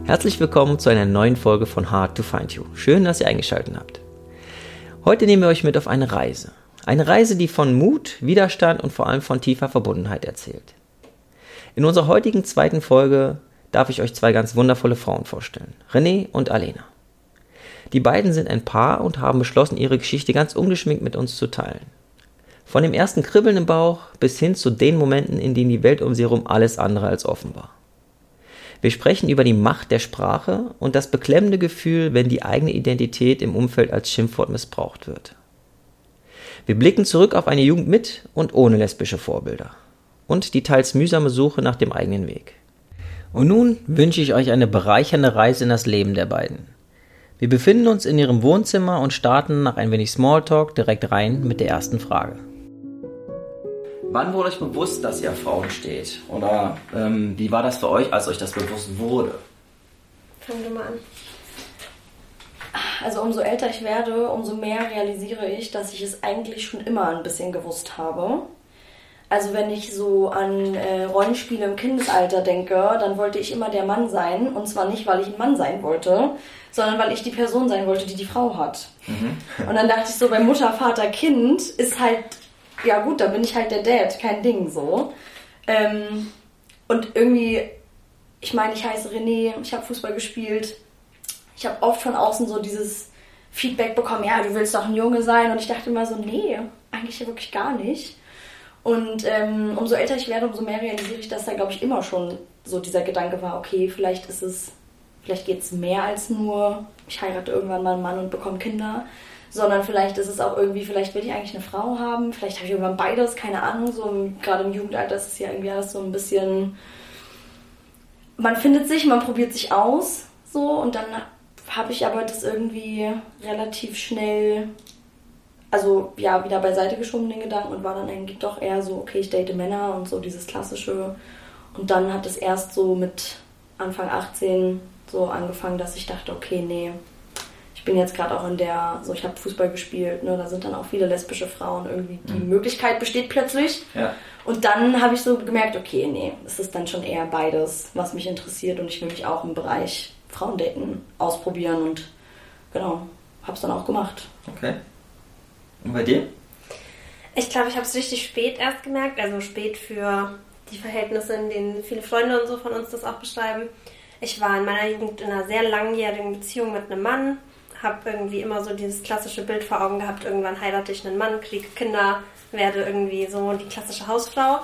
Herzlich willkommen zu einer neuen Folge von Hard to Find You. Schön, dass ihr eingeschaltet habt. Heute nehmen wir euch mit auf eine Reise. Eine Reise, die von Mut, Widerstand und vor allem von tiefer Verbundenheit erzählt. In unserer heutigen zweiten Folge darf ich euch zwei ganz wundervolle Frauen vorstellen. René und Alena. Die beiden sind ein Paar und haben beschlossen, ihre Geschichte ganz ungeschminkt mit uns zu teilen. Von dem ersten Kribbeln im Bauch bis hin zu den Momenten, in denen die Welt um sie herum alles andere als offen war. Wir sprechen über die Macht der Sprache und das beklemmende Gefühl, wenn die eigene Identität im Umfeld als Schimpfwort missbraucht wird. Wir blicken zurück auf eine Jugend mit und ohne lesbische Vorbilder und die teils mühsame Suche nach dem eigenen Weg. Und nun wünsche ich euch eine bereichernde Reise in das Leben der beiden. Wir befinden uns in ihrem Wohnzimmer und starten nach ein wenig Smalltalk direkt rein mit der ersten Frage. Wann wurde euch bewusst, dass ihr auf Frauen steht? Oder wie war das für euch, als euch das bewusst wurde? Fangen wir mal an. Also umso älter ich werde, umso mehr realisiere ich, dass ich es eigentlich schon immer ein bisschen gewusst habe. Also wenn ich so an Rollenspiele im Kindesalter denke, dann wollte ich immer der Mann sein. Und zwar nicht, weil ich ein Mann sein wollte, sondern weil ich die Person sein wollte, die die Frau hat. Und dann dachte ich so, bei Mutter, Vater, Kind ist halt... Ja gut, da bin ich halt der Dad, kein Ding so. Und irgendwie, ich meine, ich heiße René, ich habe Fußball gespielt. Ich habe oft von außen so dieses Feedback bekommen, ja, du willst doch ein Junge sein. Und ich dachte immer so, nee, eigentlich ja wirklich gar nicht. Und umso älter ich werde, umso mehr realisiere ich, dass da, glaube ich, immer schon so dieser Gedanke war, okay, vielleicht geht es mehr als nur, ich heirate irgendwann mal einen Mann und bekomme Kinder. Sondern vielleicht ist es auch irgendwie, vielleicht will ich eigentlich eine Frau haben, vielleicht habe ich irgendwann beides, keine Ahnung, so gerade im Jugendalter ist es ja irgendwie alles so ein bisschen, man findet sich, man probiert sich aus, so, und dann habe ich aber das irgendwie relativ schnell, also ja, wieder beiseite geschoben, den Gedanken, und war dann eigentlich doch eher so, okay, ich date Männer und so dieses Klassische, und dann hat es erst so mit Anfang 18 so angefangen, dass ich dachte, okay, nee, ich bin jetzt gerade auch in der, so ich habe Fußball gespielt, ne, da sind dann auch viele lesbische Frauen, irgendwie die Möglichkeit besteht plötzlich. Ja. Und dann habe ich so gemerkt, okay, nee, es ist dann schon eher beides, was mich interessiert, und ich will mich auch im Bereich Frauendaten ausprobieren, und genau, habe es dann auch gemacht. Okay. Und bei dir? Ich glaube, ich habe es richtig spät erst gemerkt, also spät für die Verhältnisse, in denen viele Freunde und so von uns das auch beschreiben. Ich war in meiner Jugend in einer sehr langjährigen Beziehung mit einem Mann, habe irgendwie immer so dieses klassische Bild vor Augen gehabt, irgendwann heirate ich einen Mann, kriege Kinder, werde irgendwie so die klassische Hausfrau.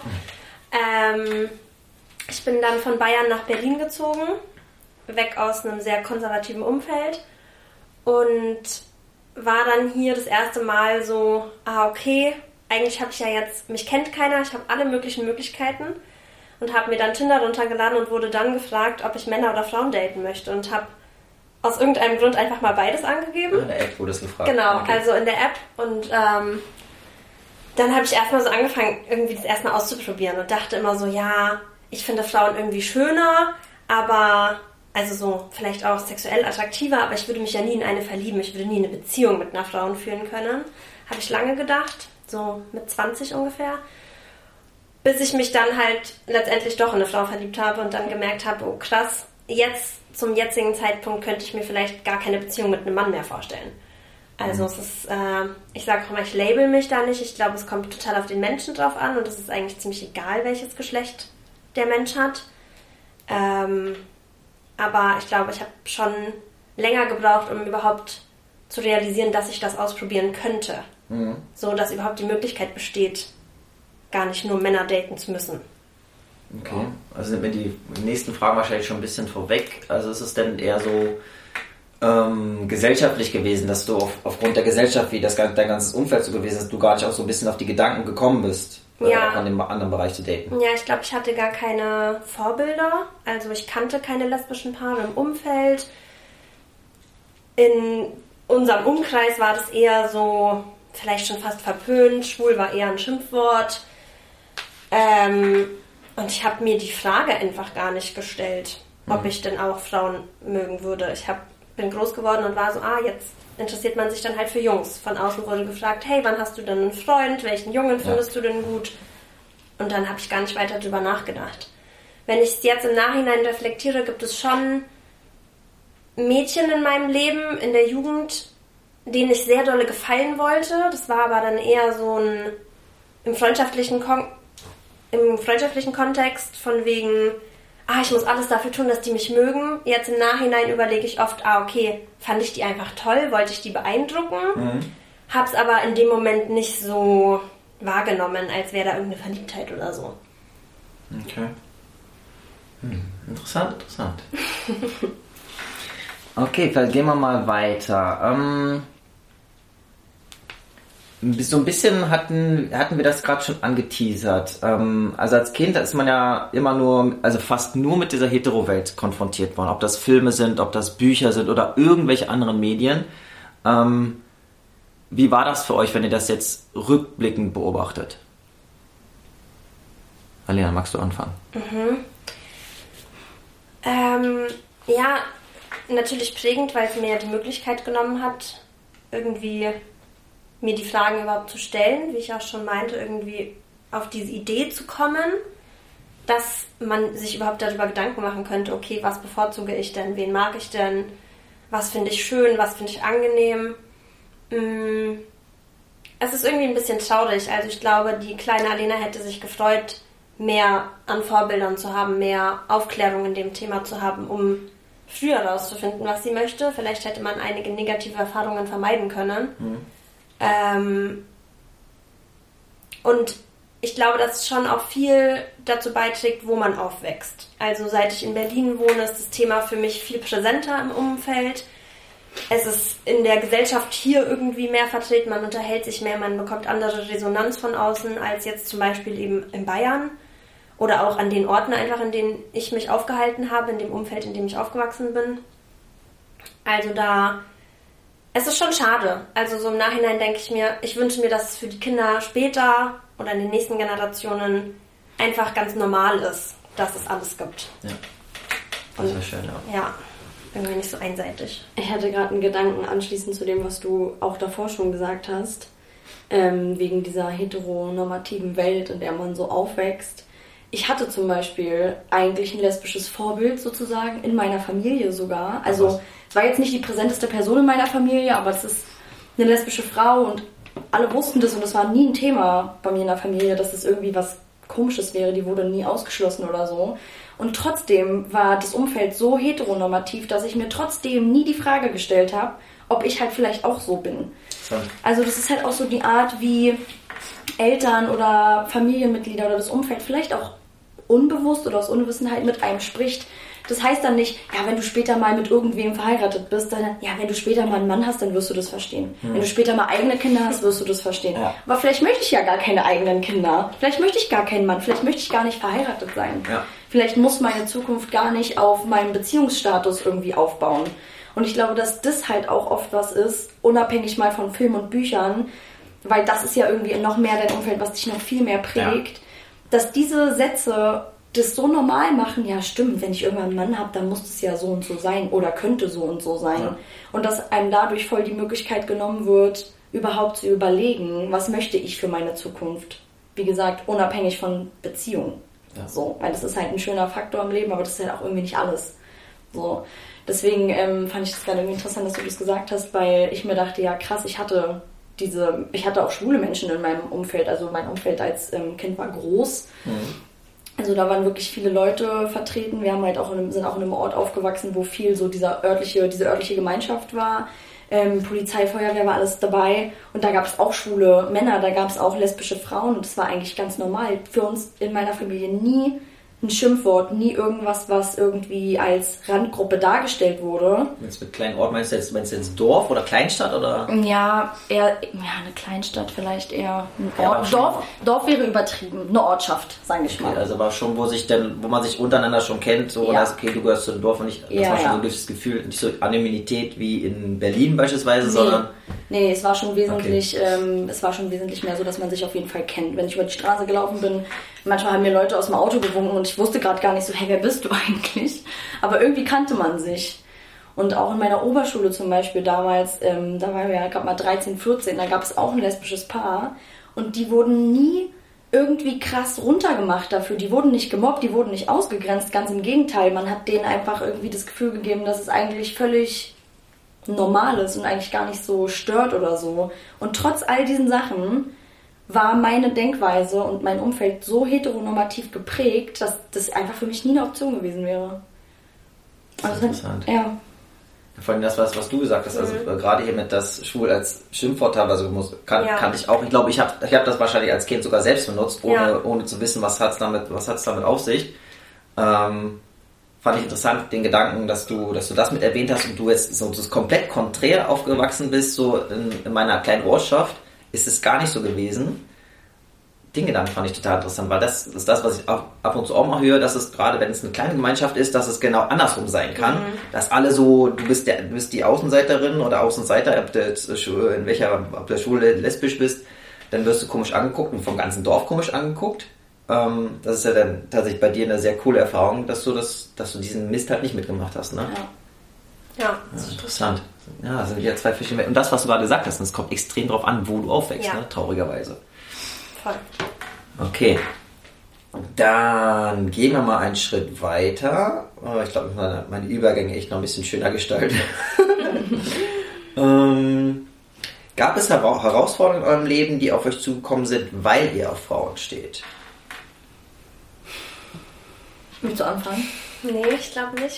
Ich bin dann von Bayern nach Berlin gezogen, weg aus einem sehr konservativen Umfeld, und war dann hier das erste Mal so, okay, eigentlich habe ich ja jetzt, mich kennt keiner, ich habe alle möglichen Möglichkeiten, und habe mir dann Tinder runtergeladen und wurde dann gefragt, ob ich Männer oder Frauen daten möchte, und habe aus irgendeinem Grund einfach mal beides angegeben. In der App wurde es gefragt. Genau, okay. Also in der App, und dann habe ich erstmal so angefangen, irgendwie das erstmal auszuprobieren, und dachte immer so, ja, ich finde Frauen irgendwie schöner, aber, also so vielleicht auch sexuell attraktiver, aber ich würde mich ja nie in eine verlieben, ich würde nie eine Beziehung mit einer Frau führen können. Habe ich lange gedacht, so mit 20 ungefähr, bis ich mich dann halt letztendlich doch in eine Frau verliebt habe und dann gemerkt habe, oh krass, jetzt zum jetzigen Zeitpunkt könnte ich mir vielleicht gar keine Beziehung mit einem Mann mehr vorstellen. Also es ist, ich sage auch immer, ich label mich da nicht. Ich glaube, es kommt total auf den Menschen drauf an, und es ist eigentlich ziemlich egal, welches Geschlecht der Mensch hat. Aber ich glaube, ich habe schon länger gebraucht, um überhaupt zu realisieren, dass ich das ausprobieren könnte. So, dass überhaupt die Möglichkeit besteht, gar nicht nur Männer daten zu müssen. Okay, also sind mir die nächsten Fragen wahrscheinlich schon ein bisschen vorweg. Also ist es denn eher so gesellschaftlich gewesen, dass du aufgrund der Gesellschaft, wie dein ganzes Umfeld so gewesen ist, du gar nicht auch so ein bisschen auf die Gedanken gekommen bist, auch an dem anderen Bereich zu daten? Ja, ich glaube, ich hatte gar keine Vorbilder. Also ich kannte keine lesbischen Paare im Umfeld. In unserem Umkreis war das eher so, vielleicht schon fast verpönt. Schwul war eher ein Schimpfwort. Und ich habe mir die Frage einfach gar nicht gestellt, ob ich denn auch Frauen mögen würde. Ich bin groß geworden und war so, jetzt interessiert man sich dann halt für Jungs. Von außen wurde gefragt, hey, wann hast du denn einen Freund? Welchen Jungen findest du denn gut? Und dann habe ich gar nicht weiter drüber nachgedacht. Wenn ich es jetzt im Nachhinein reflektiere, gibt es schon Mädchen in meinem Leben, in der Jugend, denen ich sehr dolle gefallen wollte. Das war aber dann eher so ein im freundschaftlichen Kontext von wegen, ich muss alles dafür tun, dass die mich mögen. Jetzt im Nachhinein überlege ich oft, okay, fand ich die einfach toll, wollte ich die beeindrucken, hab's aber in dem Moment nicht so wahrgenommen, als wäre da irgendeine Verliebtheit oder so. Okay. Interessant. Okay, vielleicht gehen wir mal weiter. So ein bisschen hatten wir das gerade schon angeteasert. Also als Kind ist man ja immer nur, also fast nur mit dieser Hetero-Welt konfrontiert worden. Ob das Filme sind, ob das Bücher sind oder irgendwelche anderen Medien. Wie war das für euch, wenn ihr das jetzt rückblickend beobachtet? Alena, magst du anfangen? Ja, natürlich prägend, weil es mir die Möglichkeit genommen hat, irgendwie mir die Fragen überhaupt zu stellen, wie ich auch schon meinte, irgendwie auf diese Idee zu kommen, dass man sich überhaupt darüber Gedanken machen könnte, okay, was bevorzuge ich denn, wen mag ich denn, was finde ich schön, was finde ich angenehm. Es ist irgendwie ein bisschen traurig, also ich glaube, die kleine Alena hätte sich gefreut, mehr an Vorbildern zu haben, mehr Aufklärung in dem Thema zu haben, um früher herauszufinden, was sie möchte. Vielleicht hätte man einige negative Erfahrungen vermeiden können. Und ich glaube, dass es schon auch viel dazu beiträgt, wo man aufwächst. Also seit ich in Berlin wohne, ist das Thema für mich viel präsenter im Umfeld. Es ist in der Gesellschaft hier irgendwie mehr vertreten, man unterhält sich mehr, man bekommt andere Resonanz von außen als jetzt zum Beispiel eben in Bayern oder auch an den Orten einfach, in denen ich mich aufgehalten habe, in dem Umfeld, in dem ich aufgewachsen bin. Also es ist schon schade. Also so im Nachhinein denke ich mir, ich wünsche mir, dass es für die Kinder später oder in den nächsten Generationen einfach ganz normal ist, dass es alles gibt. Ja, das wäre schön, ja. Ja, irgendwie nicht so einseitig. Ich hatte gerade einen Gedanken anschließend zu dem, was du auch davor schon gesagt hast, wegen dieser heteronormativen Welt, in der man so aufwächst. Ich hatte zum Beispiel eigentlich ein lesbisches Vorbild sozusagen, in meiner Familie sogar. Also es war jetzt nicht die präsenteste Person in meiner Familie, aber es ist eine lesbische Frau und alle wussten das und es war nie ein Thema bei mir in der Familie, dass es irgendwie was Komisches wäre, die wurde nie ausgeschlossen oder so. Und trotzdem war das Umfeld so heteronormativ, dass ich mir trotzdem nie die Frage gestellt habe, ob ich halt vielleicht auch so bin. So. Also das ist halt auch so die Art, wie Eltern oder Familienmitglieder oder das Umfeld vielleicht auch unbewusst oder aus Unwissenheit mit einem spricht. Das heißt dann nicht, ja, wenn du später mal mit irgendwem verheiratet bist, dann, ja, wenn du später mal einen Mann hast, dann wirst du das verstehen. Wenn du später mal eigene Kinder hast, wirst du das verstehen. Ja. Aber vielleicht möchte ich ja gar keine eigenen Kinder. Vielleicht möchte ich gar keinen Mann. Vielleicht möchte ich gar nicht verheiratet sein. Ja. Vielleicht muss meine Zukunft gar nicht auf meinem Beziehungsstatus irgendwie aufbauen. Und ich glaube, dass das halt auch oft was ist, unabhängig mal von Film und Büchern, weil das ist ja irgendwie noch mehr dein Umfeld, was dich noch viel mehr prägt, dass diese Sätze das so normal machen, ja stimmt, wenn ich irgendwann einen Mann habe, dann muss es ja so und so sein oder könnte so und so sein. Ja. Und dass einem dadurch voll die Möglichkeit genommen wird, überhaupt zu überlegen, was möchte ich für meine Zukunft. Wie gesagt, unabhängig von Beziehung. Ja. So, weil das ist halt ein schöner Faktor im Leben, aber das ist halt auch irgendwie nicht alles. So. Deswegen fand ich das gerade irgendwie interessant, dass du das gesagt hast, weil ich mir dachte, ja krass, ich hatte auch schwule Menschen in meinem Umfeld, also mein Umfeld als Kind war groß. Also da waren wirklich viele Leute vertreten. Wir haben halt sind auch in einem Ort aufgewachsen, wo viel so diese örtliche Gemeinschaft war. Polizei, Feuerwehr war alles dabei. Und da gab es auch schwule Männer, da gab es auch lesbische Frauen. Und das war eigentlich ganz normal. Für uns in meiner Familie nie ein Schimpfwort, nie irgendwas, was irgendwie als Randgruppe dargestellt wurde. Jetzt mit kleinen Ort meinst du jetzt Dorf oder Kleinstadt oder? Ja, eine Kleinstadt vielleicht eher. Ein Ort. Dorf wäre übertrieben, eine Ortschaft, sage ich mal. Okay, also war schon, wo man sich untereinander schon kennt, so und okay, du gehörst zu einem Dorf und nicht, das war schon so ein gewisses Gefühl, nicht so Anonymität wie in Berlin beispielsweise, sondern. Nee, es war schon wesentlich, mehr so, dass man sich auf jeden Fall kennt. Wenn ich über die Straße gelaufen bin, manchmal haben mir Leute aus dem Auto gewunken und ich wusste gerade gar nicht so, hey, wer bist du eigentlich? Aber irgendwie kannte man sich. Und auch in meiner Oberschule zum Beispiel damals, da waren wir ja gerade mal 13, 14, da gab es auch ein lesbisches Paar und die wurden nie irgendwie krass runtergemacht dafür. Die wurden nicht gemobbt, die wurden nicht ausgegrenzt, ganz im Gegenteil. Man hat denen einfach irgendwie das Gefühl gegeben, dass es eigentlich völlig normal ist und eigentlich gar nicht so stört oder so. Und trotz all diesen Sachen war meine Denkweise und mein Umfeld so heteronormativ geprägt, dass das einfach für mich nie eine Option gewesen wäre. Das ist interessant. Ja. Vor allem das, was du gesagt hast, also gerade hier mit das Schwul als Schimpfwort teilweise kannte ich auch. Ich glaube, ich hab das wahrscheinlich als Kind sogar selbst benutzt, ohne zu wissen, was hat's damit auf sich. Fand ich interessant, den Gedanken, dass du das mit erwähnt hast und du jetzt so komplett konträr aufgewachsen bist, so in meiner kleinen Ortschaft, ist es gar nicht so gewesen. Den Gedanken fand ich total interessant, weil das ist das, was ich ab und zu auch mal höre, dass es gerade, wenn es eine kleine Gemeinschaft ist, dass es genau andersrum sein kann. Dass alle so, du bist die Außenseiterin oder Außenseiter, ob du schwul, lesbisch bist, dann wirst du komisch angeguckt und vom ganzen Dorf komisch angeguckt. Das ist ja dann tatsächlich bei dir eine sehr coole Erfahrung, dass du diesen Mist halt nicht mitgemacht hast, ne? Ja, interessant. Ja, das sind ja zwei verschiedene. Und das, was du gerade gesagt hast, das kommt extrem drauf an, wo du aufwächst, ne? Traurigerweise. Voll. Okay. Dann gehen wir mal einen Schritt weiter. Ich glaube, meine Übergänge echt noch ein bisschen schöner gestaltet. Gab es Herausforderungen in eurem Leben, die auf euch zugekommen sind, weil ihr auf Frauen steht? Willst du anfangen? Nee, ich glaube nicht.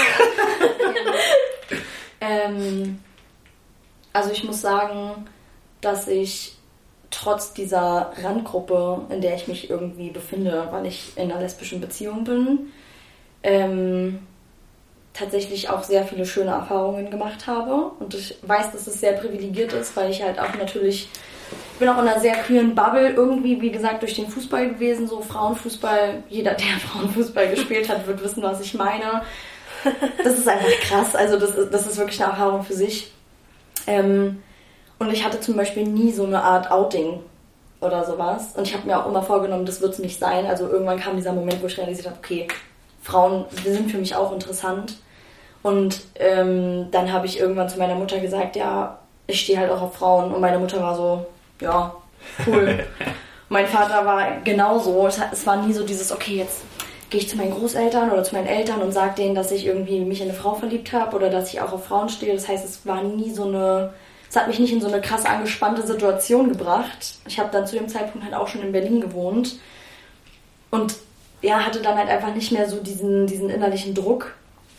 Also ich muss sagen, dass ich trotz dieser Randgruppe, in der ich mich irgendwie befinde, weil ich in einer lesbischen Beziehung bin, tatsächlich auch sehr viele schöne Erfahrungen gemacht habe. Und ich weiß, dass es sehr privilegiert ist, weil ich halt auch natürlich, ich bin auch in einer sehr queeren Bubble irgendwie, wie gesagt, durch den Fußball gewesen, so Frauenfußball. Jeder, der Frauenfußball gespielt hat, wird wissen, was ich meine. Das ist einfach krass, also das ist wirklich eine Erfahrung für sich. Und ich hatte zum Beispiel nie so eine Art Outing oder sowas. Und ich habe mir auch immer vorgenommen, das wird es nicht sein. Also irgendwann kam dieser Moment, wo ich realisiert habe, okay, Frauen, die sind für mich auch interessant. Und dann habe ich irgendwann zu meiner Mutter gesagt, ja, ich stehe halt auch auf Frauen. Und meine Mutter war so, ja, cool. Mein Vater war genauso. Es war nie so dieses, okay, jetzt gehe ich zu meinen Großeltern oder zu meinen Eltern und sage denen, dass ich irgendwie mich in eine Frau verliebt habe oder dass ich auch auf Frauen stehe. Das heißt, es hat mich nicht in so eine krass angespannte Situation gebracht. Ich habe dann zu dem Zeitpunkt halt auch schon in Berlin gewohnt und ja, hatte dann halt einfach nicht mehr so diesen innerlichen Druck.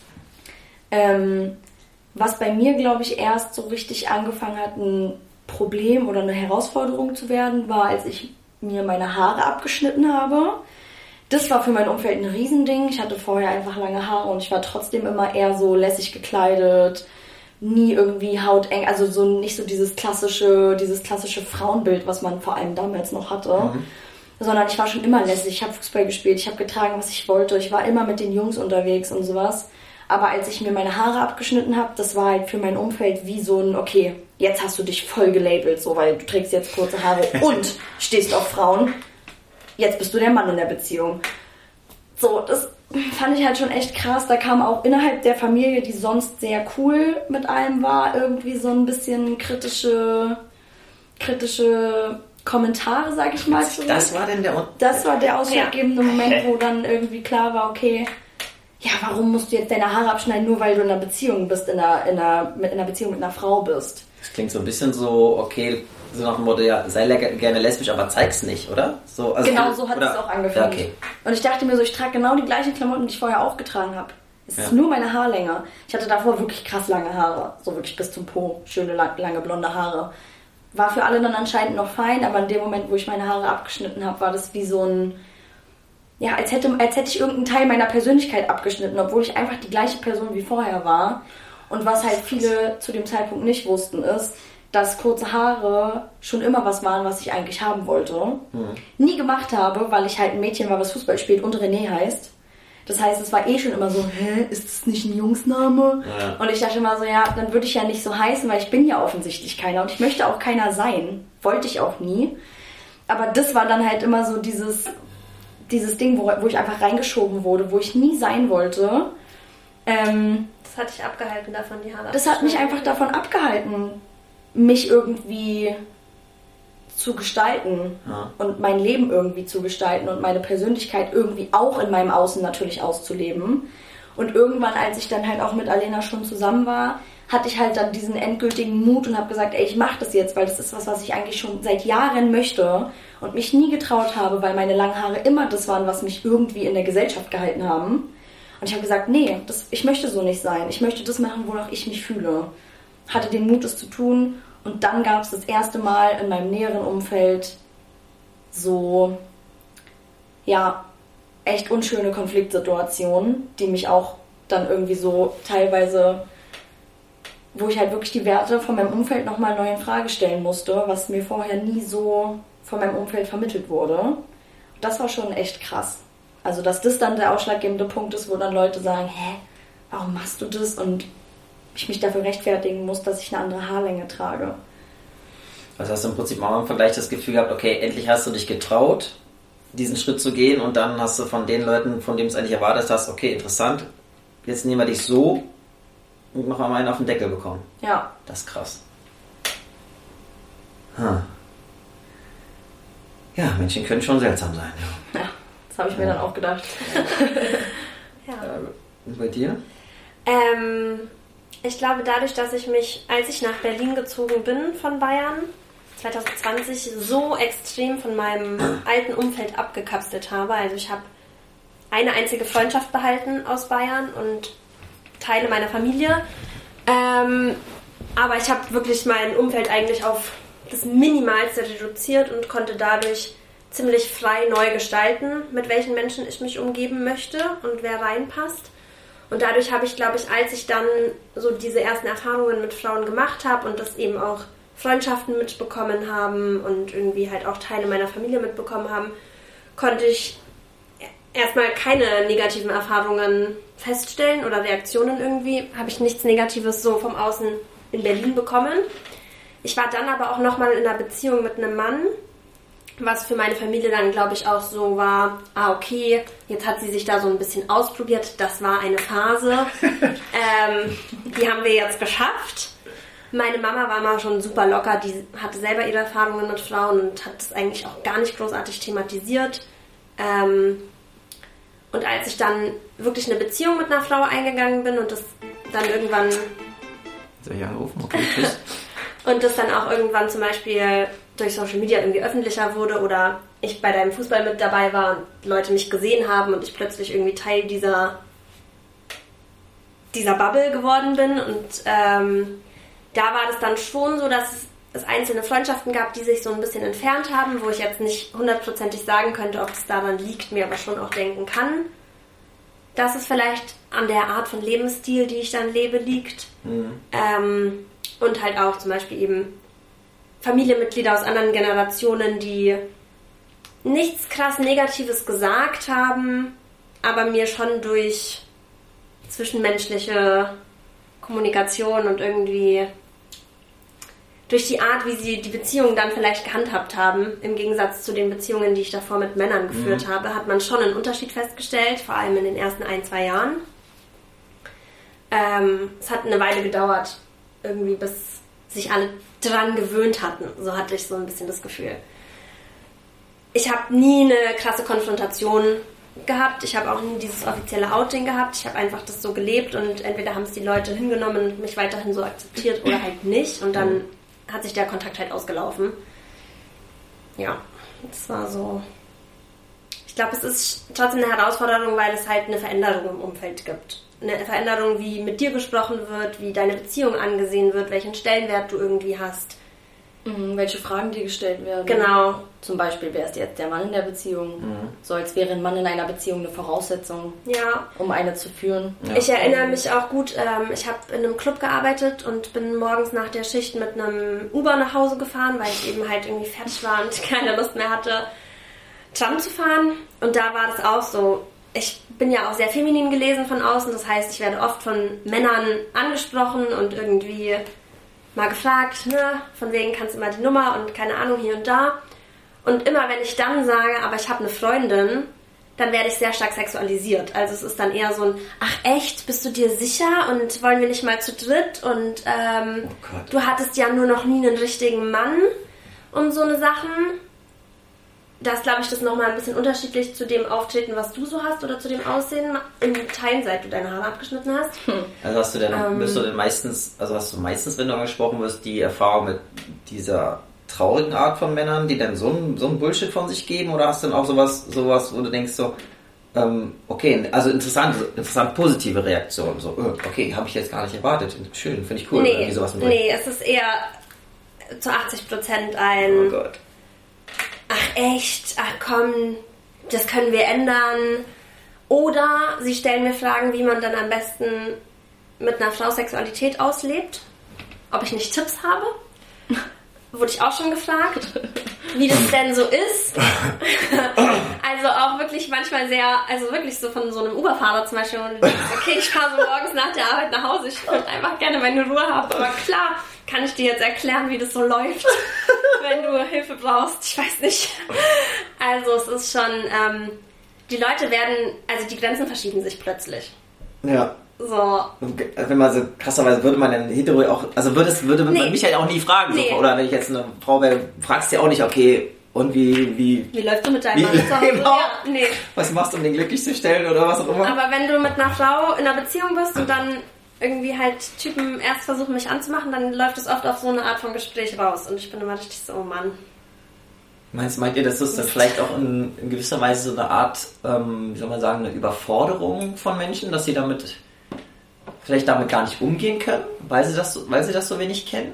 Was bei mir, glaube ich, erst so richtig angefangen hat, ein Problem oder eine Herausforderung zu werden, war, als ich mir meine Haare abgeschnitten habe. Das war für mein Umfeld ein Riesending. Ich hatte vorher einfach lange Haare und ich war trotzdem immer eher so lässig gekleidet, nie irgendwie hauteng, also so nicht so dieses klassische Frauenbild, was man vor allem damals noch hatte, sondern ich war schon immer lässig. Ich habe Fußball gespielt, ich habe getragen, was ich wollte, ich war immer mit den Jungs unterwegs und sowas. Aber als ich mir meine Haare abgeschnitten habe, das war halt für mein Umfeld wie so ein, okay, jetzt hast du dich voll gelabelt, so, weil du trägst jetzt kurze Haare und stehst auf Frauen. Jetzt bist du der Mann in der Beziehung. So, das fand ich halt schon echt krass. Da kam auch innerhalb der Familie, die sonst sehr cool mit allem war, irgendwie so ein bisschen kritische Kommentare, sag ich mal. Das war der ausschlaggebende Moment, wo dann irgendwie klar war, okay, ja, warum musst du jetzt deine Haare abschneiden, nur weil du in einer Beziehung bist, in einer Beziehung mit einer Frau bist. Das klingt so ein bisschen so, okay, so nach dem Motto, ja, sei gerne lesbisch, aber zeig's nicht, oder? So, also genau, so hat es auch angefangen. Ja, okay. Und ich dachte mir so, ich trage genau die gleichen Klamotten, die ich vorher auch getragen habe. Es ist nur meine Haarlänge. Ich hatte davor wirklich krass lange Haare, so wirklich bis zum Po, schöne lange blonde Haare. War für alle dann anscheinend noch fein, aber in dem Moment, wo ich meine Haare abgeschnitten habe, war das wie so ein, ja, als hätte ich irgendeinen Teil meiner Persönlichkeit abgeschnitten, obwohl ich einfach die gleiche Person wie vorher war. Und was halt viele zu dem Zeitpunkt nicht wussten, ist, dass kurze Haare schon immer was waren, was ich eigentlich haben wollte. Nie gemacht habe, weil ich halt ein Mädchen war, was Fußball spielt und René heißt. Das heißt, es war schon immer so, ist das nicht ein Jungsname? Ja. Und ich dachte immer so, ja, dann würde ich ja nicht so heißen, weil ich bin ja offensichtlich keiner und ich möchte auch keiner sein. Wollte ich auch nie. Aber das war dann halt immer so dieses Ding, wo ich einfach reingeschoben wurde, wo ich nie sein wollte. Das hat dich abgehalten davon, die Haare. Das hat mich einfach davon abgehalten, mich irgendwie zu gestalten und mein Leben irgendwie zu gestalten und meine Persönlichkeit irgendwie auch in meinem Außen natürlich auszuleben. Und irgendwann, als ich dann halt auch mit Alena schon zusammen war, hatte ich halt dann diesen endgültigen Mut und habe gesagt, ey, ich mache das jetzt, weil das ist was ich eigentlich schon seit Jahren möchte und mich nie getraut habe, weil meine langen Haare immer das waren, was mich irgendwie in der Gesellschaft gehalten haben. Und ich habe gesagt, nee, ich möchte so nicht sein. Ich möchte das machen, wonach ich mich fühle. Hatte den Mut, es zu tun. Und dann gab es das erste Mal in meinem näheren Umfeld so, ja, echt unschöne Konfliktsituationen, die mich auch dann irgendwie so teilweise, wo ich halt wirklich die Werte von meinem Umfeld nochmal neu in Frage stellen musste, was mir vorher nie so von meinem Umfeld vermittelt wurde. Und das war schon echt krass. Also, dass das dann der ausschlaggebende Punkt ist, wo dann Leute sagen, hä, warum machst du das? Und ich mich dafür rechtfertigen muss, dass ich eine andere Haarlänge trage. Also hast du im Prinzip auch im Vergleich das Gefühl gehabt, okay, endlich hast du dich getraut, diesen Schritt zu gehen und dann hast du von den Leuten, von denen du es eigentlich erwartet hast, okay, interessant, jetzt nehmen wir dich so und noch einmal einen auf den Deckel bekommen. Ja. Das ist krass. Ja, Menschen können schon seltsam sein. Ja, das habe ich mir dann auch gedacht. Ja. Bei dir? Ich glaube, dadurch, dass ich mich, als ich nach Berlin gezogen bin von Bayern, 2020 so extrem von meinem alten Umfeld abgekapselt habe. Also ich habe eine einzige Freundschaft behalten aus Bayern und Teile meiner Familie. Aber ich habe wirklich mein Umfeld eigentlich auf das Minimalste reduziert und konnte dadurch ziemlich frei neu gestalten, mit welchen Menschen ich mich umgeben möchte und wer reinpasst. Und dadurch habe ich, glaube ich, als ich dann so diese ersten Erfahrungen mit Frauen gemacht habe und das eben auch Freundschaften mitbekommen haben und irgendwie halt auch Teile meiner Familie mitbekommen haben, konnte ich erstmal keine negativen Erfahrungen feststellen oder Reaktionen irgendwie. Habe ich nichts Negatives so vom Außen in Berlin bekommen. Ich war dann aber auch nochmal in einer Beziehung mit einem Mann, was für meine Familie dann, glaube ich, auch so war, okay, jetzt hat sie sich da so ein bisschen ausprobiert, das war eine Phase, die haben wir jetzt geschafft. Meine Mama war mal schon super locker, die hatte selber ihre Erfahrungen mit Frauen und hat das eigentlich auch gar nicht großartig thematisiert. Und als ich dann wirklich eine Beziehung mit einer Frau eingegangen bin und das dann irgendwann... Soll ich anrufen? Okay, tschüss. Und das dann auch irgendwann zum Beispiel durch Social Media irgendwie öffentlicher wurde oder ich bei deinem Fußball mit dabei war und Leute mich gesehen haben und ich plötzlich irgendwie Teil dieser Bubble geworden bin. Und da war das dann schon so, dass es einzelne Freundschaften gab, die sich so ein bisschen entfernt haben, wo ich jetzt nicht hundertprozentig sagen könnte, ob es daran liegt, mir aber schon auch denken kann, dass es vielleicht an der Art von Lebensstil, die ich dann lebe, liegt. Mhm. Und halt auch zum Beispiel eben Familienmitglieder aus anderen Generationen, die nichts krass Negatives gesagt haben, aber mir schon durch zwischenmenschliche Kommunikation und irgendwie durch die Art, wie sie die Beziehungen dann vielleicht gehandhabt haben, im Gegensatz zu den Beziehungen, die ich davor mit Männern geführt habe, hat man schon einen Unterschied festgestellt, vor allem in den ersten 1-2 Jahren. Es hat eine Weile gedauert, irgendwie bis sich alle dran gewöhnt hatten. So hatte ich so ein bisschen das Gefühl. Ich habe nie eine krasse Konfrontation gehabt. Ich habe auch nie dieses offizielle Outing gehabt. Ich habe einfach das so gelebt und entweder haben es die Leute hingenommen und mich weiterhin so akzeptiert oder halt nicht. Und dann hat sich der Kontakt halt ausgelaufen. Ja, das war so... Ich glaube, es ist trotzdem eine Herausforderung, weil es halt eine Veränderung im Umfeld gibt. Eine Veränderung, wie mit dir gesprochen wird, wie deine Beziehung angesehen wird, welchen Stellenwert du irgendwie hast. Welche Fragen dir gestellt werden. Genau. Zum Beispiel, wer ist jetzt der Mann in der Beziehung? So als wäre ein Mann in einer Beziehung eine Voraussetzung, um eine zu führen. Ja. Ich erinnere mich auch gut, ich habe in einem Club gearbeitet und bin morgens nach der Schicht mit einem Uber nach Hause gefahren, weil ich eben halt irgendwie fertig war und keine Lust mehr hatte, Tram zu fahren. Und da war das auch so. Ich bin ja auch sehr feminin gelesen von außen, das heißt, ich werde oft von Männern angesprochen und irgendwie mal gefragt, ne, von wegen kannst du mal die Nummer und keine Ahnung hier und da. Und immer wenn ich dann sage, aber ich habe eine Freundin, dann werde ich sehr stark sexualisiert. Also es ist dann eher so ein, ach echt, bist du dir sicher und wollen wir nicht mal zu dritt und du hattest ja nur noch nie einen richtigen Mann. um so eine Sachen. Da ist, glaube ich, das nochmal ein bisschen unterschiedlich zu dem Auftreten, was du so hast oder zu dem Aussehen in Teilen, seit du deine Haare abgeschnitten hast. Also hast du denn meistens, wenn du angesprochen wirst, die Erfahrung mit dieser traurigen Art von Männern, die dann so einen Bullshit von sich geben, oder hast du dann auch sowas, wo du denkst so, okay, also interessant positive Reaktion, so, okay, habe ich jetzt gar nicht erwartet, schön, finde ich cool, irgendwie sowas mit Nee, es ist eher zu 80% ein... Oh Gott. Ach echt, ach komm, das können wir ändern. Oder sie stellen mir Fragen, wie man dann am besten mit einer Frau Sexualität auslebt. Ob ich nicht Tipps habe. Wurde ich auch schon gefragt, wie das denn so ist. Also auch wirklich manchmal sehr, also wirklich so von so einem Uberfahrer zum Beispiel. Und du denkst, okay, ich fahre so morgens nach der Arbeit nach Hause, ich würde einfach gerne meine Ruhe haben. Aber klar, kann ich dir jetzt erklären, wie das so läuft, wenn du Hilfe brauchst. Ich weiß nicht. Also es ist schon, die Leute werden, also die Grenzen verschieben sich plötzlich. Ja. So. Wenn man so krasserweise würde man dann hetero auch, also würde man mich halt auch nie fragen. So, oder wenn ich jetzt eine Frau wäre, fragst du ja auch nicht, okay, und wie läuft du mit deinem Mann zu Hause? Genau. Ja, nee. Was machst du, um den glücklich zu stellen oder was auch immer? Aber wenn du mit einer Frau in einer Beziehung bist und dann irgendwie halt Typen erst versuchen, mich anzumachen, dann läuft es oft auf so eine Art von Gespräch raus. Und ich bin immer richtig so, oh Mann. Meint ihr, dass das dann vielleicht auch in gewisser Weise so eine Art, wie soll man sagen, eine Überforderung von Menschen, dass sie damit gar nicht umgehen können, weil sie das so wenig kennen?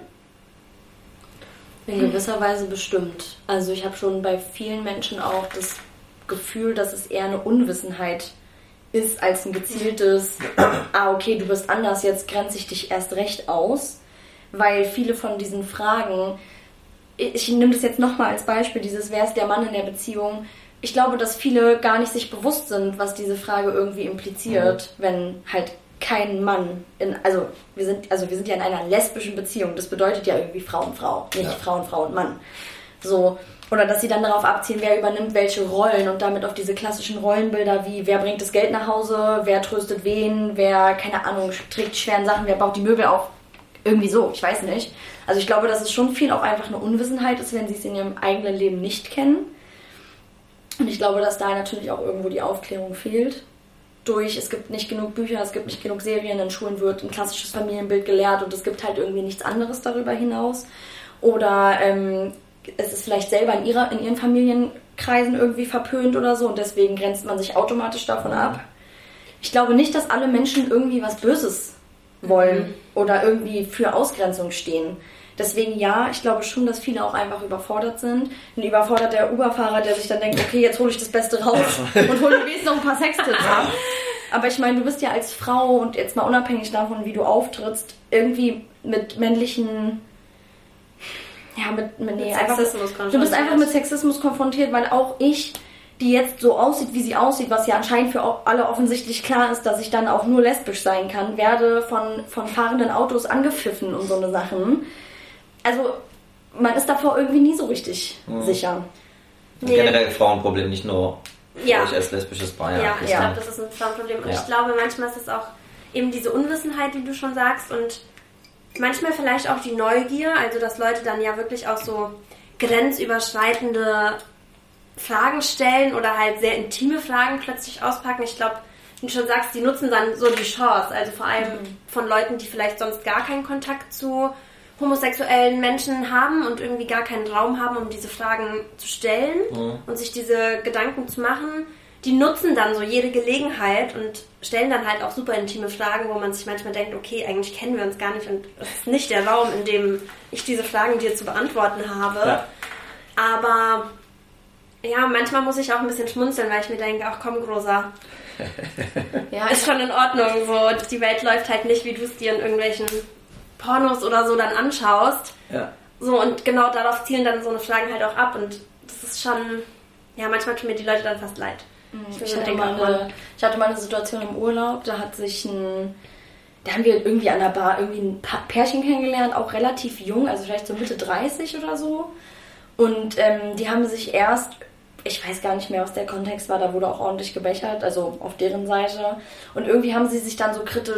In gewisser Weise bestimmt. Also ich habe schon bei vielen Menschen auch das Gefühl, dass es eher eine Unwissenheit ist als ein gezieltes, okay, du bist anders, jetzt grenze ich dich erst recht aus. Weil viele von diesen Fragen, ich nehme das jetzt nochmal als Beispiel, wer ist der Mann in der Beziehung? Ich glaube, dass viele gar nicht sich bewusst sind, was diese Frage irgendwie impliziert, wenn halt kein Mann wir sind ja in einer lesbischen Beziehung. Das bedeutet ja irgendwie Frau und Frau, nicht Frau und Mann. So. Oder dass sie dann darauf abzielen, wer übernimmt welche Rollen und damit auf diese klassischen Rollenbilder wie wer bringt das Geld nach Hause, wer tröstet wen, wer, keine Ahnung, trägt die schweren Sachen, wer baut die Möbel auf. Irgendwie so, ich weiß nicht. Also ich glaube, dass es schon viel auch einfach eine Unwissenheit ist, wenn sie es in ihrem eigenen Leben nicht kennen. Und ich glaube, dass da natürlich auch irgendwo die Aufklärung fehlt. Es gibt nicht genug Bücher, es gibt nicht genug Serien, in Schulen wird ein klassisches Familienbild gelehrt und es gibt halt irgendwie nichts anderes darüber hinaus. Oder es ist vielleicht selber in ihren Familienkreisen irgendwie verpönt oder so und deswegen grenzt man sich automatisch davon ab. Ich glaube nicht, dass alle Menschen irgendwie was Böses wollen oder irgendwie für Ausgrenzung stehen. Deswegen ja, ich glaube schon, dass viele auch einfach überfordert sind. Ein überforderter Uberfahrer, der sich dann denkt, okay, jetzt hole ich das Beste raus und hole mir wenigstens noch ein paar Sextipps ab. Aber ich meine, du bist ja als Frau und jetzt mal unabhängig davon, wie du auftrittst, irgendwie mit männlichen... Du bist einfach mit Sexismus konfrontiert, weil auch ich, die jetzt so aussieht, wie sie aussieht, was ja anscheinend für alle offensichtlich klar ist, dass ich dann auch nur lesbisch sein kann, werde von fahrenden Autos angepfiffen und so eine Sachen. Also man ist davor irgendwie nie so richtig sicher. Nee. Generell ein Frauenproblem, nicht nur euch als lesbisches Paar. Ja, ich glaube, das ist ein Frauenproblem. Und ich glaube, manchmal ist es auch eben diese Unwissenheit, wie du schon sagst, und manchmal vielleicht auch die Neugier, also dass Leute dann ja wirklich auch so grenzüberschreitende Fragen stellen oder halt sehr intime Fragen plötzlich auspacken. Ich glaube, wie du schon sagst, die nutzen dann so die Chance, also vor allem von Leuten, die vielleicht sonst gar keinen Kontakt zu homosexuellen Menschen haben und irgendwie gar keinen Raum haben, um diese Fragen zu stellen und sich diese Gedanken zu machen. Die nutzen dann so jede Gelegenheit und stellen dann halt auch super intime Fragen, wo man sich manchmal denkt, okay, eigentlich kennen wir uns gar nicht und es ist nicht der Raum, in dem ich diese Fragen dir zu beantworten habe. Ja. Aber ja, manchmal muss ich auch ein bisschen schmunzeln, weil ich mir denke, ach komm, Großer, ja, ist schon in Ordnung. So, die Welt läuft halt nicht, wie du es dir in irgendwelchen Pornos oder so dann anschaust. Ja. So, und genau darauf zielen dann so eine Fragen halt auch ab und das ist schon, ja, manchmal tun mir die Leute dann fast leid. Ich hatte mal eine Situation im Urlaub, da haben wir irgendwie an der Bar irgendwie ein Pärchen kennengelernt, auch relativ jung, also vielleicht so Mitte 30 oder so. Und die haben sich erst, ich weiß gar nicht mehr, was der Kontext war, da wurde auch ordentlich gebechert, also auf deren Seite. Und irgendwie haben sie sich dann so kritisch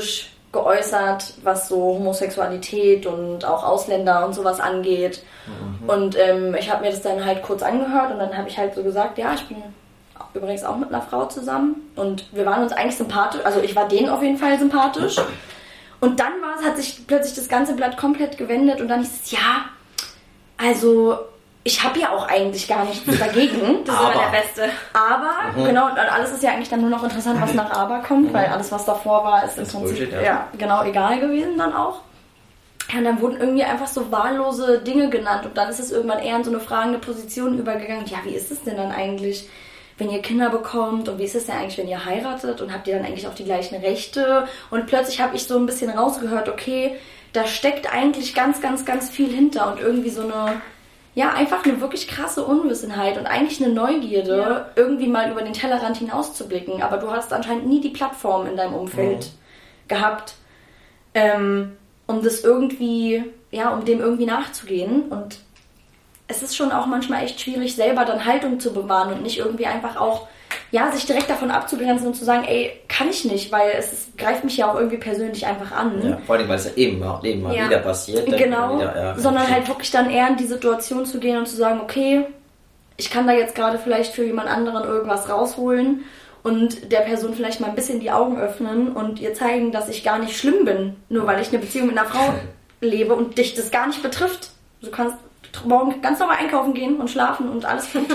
geäußert, was so Homosexualität und auch Ausländer und sowas angeht. Und ich habe mir das dann halt kurz angehört und dann habe ich halt so gesagt, ja, ich bin übrigens auch mit einer Frau zusammen und wir waren uns eigentlich sympathisch, also ich war denen auf jeden Fall sympathisch. Und dann hat sich plötzlich das ganze Blatt komplett gewendet und dann hieß es, ja, also ich habe ja auch eigentlich gar nichts dagegen. Das ist immer der Beste. Aber, genau, und alles ist ja eigentlich dann nur noch interessant, was nach aber kommt, weil alles, was davor war, ist im Prinzip genau egal gewesen dann auch. Ja, und dann wurden irgendwie einfach so wahllose Dinge genannt und dann ist es irgendwann eher in so eine fragende Position übergegangen. Ja, wie ist es denn dann eigentlich, wenn ihr Kinder bekommt und wie ist es denn eigentlich, wenn ihr heiratet und habt ihr dann eigentlich auch die gleichen Rechte? Und plötzlich habe ich so ein bisschen rausgehört, okay, da steckt eigentlich ganz, ganz, ganz viel hinter und irgendwie so eine, ja, einfach eine wirklich krasse Unwissenheit und eigentlich eine Neugierde, irgendwie mal über den Tellerrand hinauszublicken. Aber du hast anscheinend nie die Plattform in deinem Umfeld gehabt, um das irgendwie, ja, um dem irgendwie nachzugehen. Und es ist schon auch manchmal echt schwierig, selber dann Haltung zu bewahren und nicht irgendwie einfach auch, ja, sich direkt davon abzugrenzen und zu sagen, ey, kann ich nicht, weil greift mich ja auch irgendwie persönlich einfach an. Ja, vor allem, weil es ja eben mal wieder passiert. Genau, wieder, sondern halt wirklich dann eher in die Situation zu gehen und zu sagen, okay, ich kann da jetzt gerade vielleicht für jemand anderen irgendwas rausholen und der Person vielleicht mal ein bisschen die Augen öffnen und ihr zeigen, dass ich gar nicht schlimm bin, nur weil ich eine Beziehung mit einer Frau lebe und dich das gar nicht betrifft. Du kannst morgen ganz normal einkaufen gehen und schlafen und alles gut.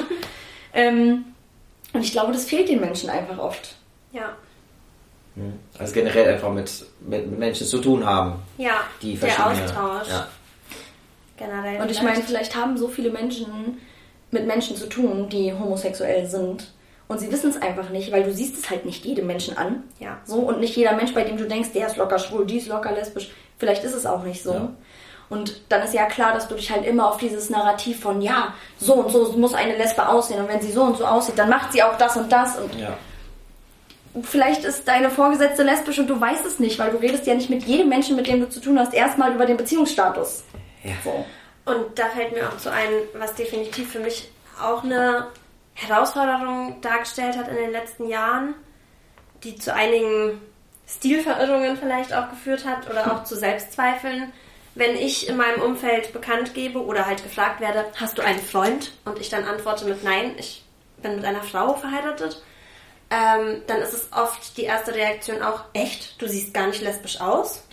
Und ich glaube, das fehlt den Menschen einfach oft. Ja. Also generell einfach mit Menschen zu tun haben. Ja, die der Austausch. Ja. Generell. Und ich meine, vielleicht haben so viele Menschen mit Menschen zu tun, die homosexuell sind. Und sie wissen es einfach nicht, weil du siehst es halt nicht jedem Menschen an. Ja. So, und nicht jeder Mensch, bei dem du denkst, der ist locker schwul, die ist locker lesbisch. Vielleicht ist es auch nicht so. Ja. Und dann ist ja klar, dass du dich halt immer auf dieses Narrativ von, ja, so und so muss eine Lesbe aussehen. Und wenn sie so und so aussieht, dann macht sie auch das und das. Und vielleicht ist deine Vorgesetzte lesbisch und du weißt es nicht, weil du redest ja nicht mit jedem Menschen, mit dem du zu tun hast, erstmal über den Beziehungsstatus. Ja. So. Und da fällt mir auch so ein, was definitiv für mich auch eine Herausforderung dargestellt hat in den letzten Jahren, die zu einigen Stilverirrungen vielleicht auch geführt hat oder auch zu Selbstzweifeln. Wenn ich in meinem Umfeld bekannt gebe oder halt gefragt werde, hast du einen Freund? Und ich dann antworte mit nein, ich bin mit einer Frau verheiratet, dann ist es oft die erste Reaktion auch, echt? Du siehst gar nicht lesbisch aus?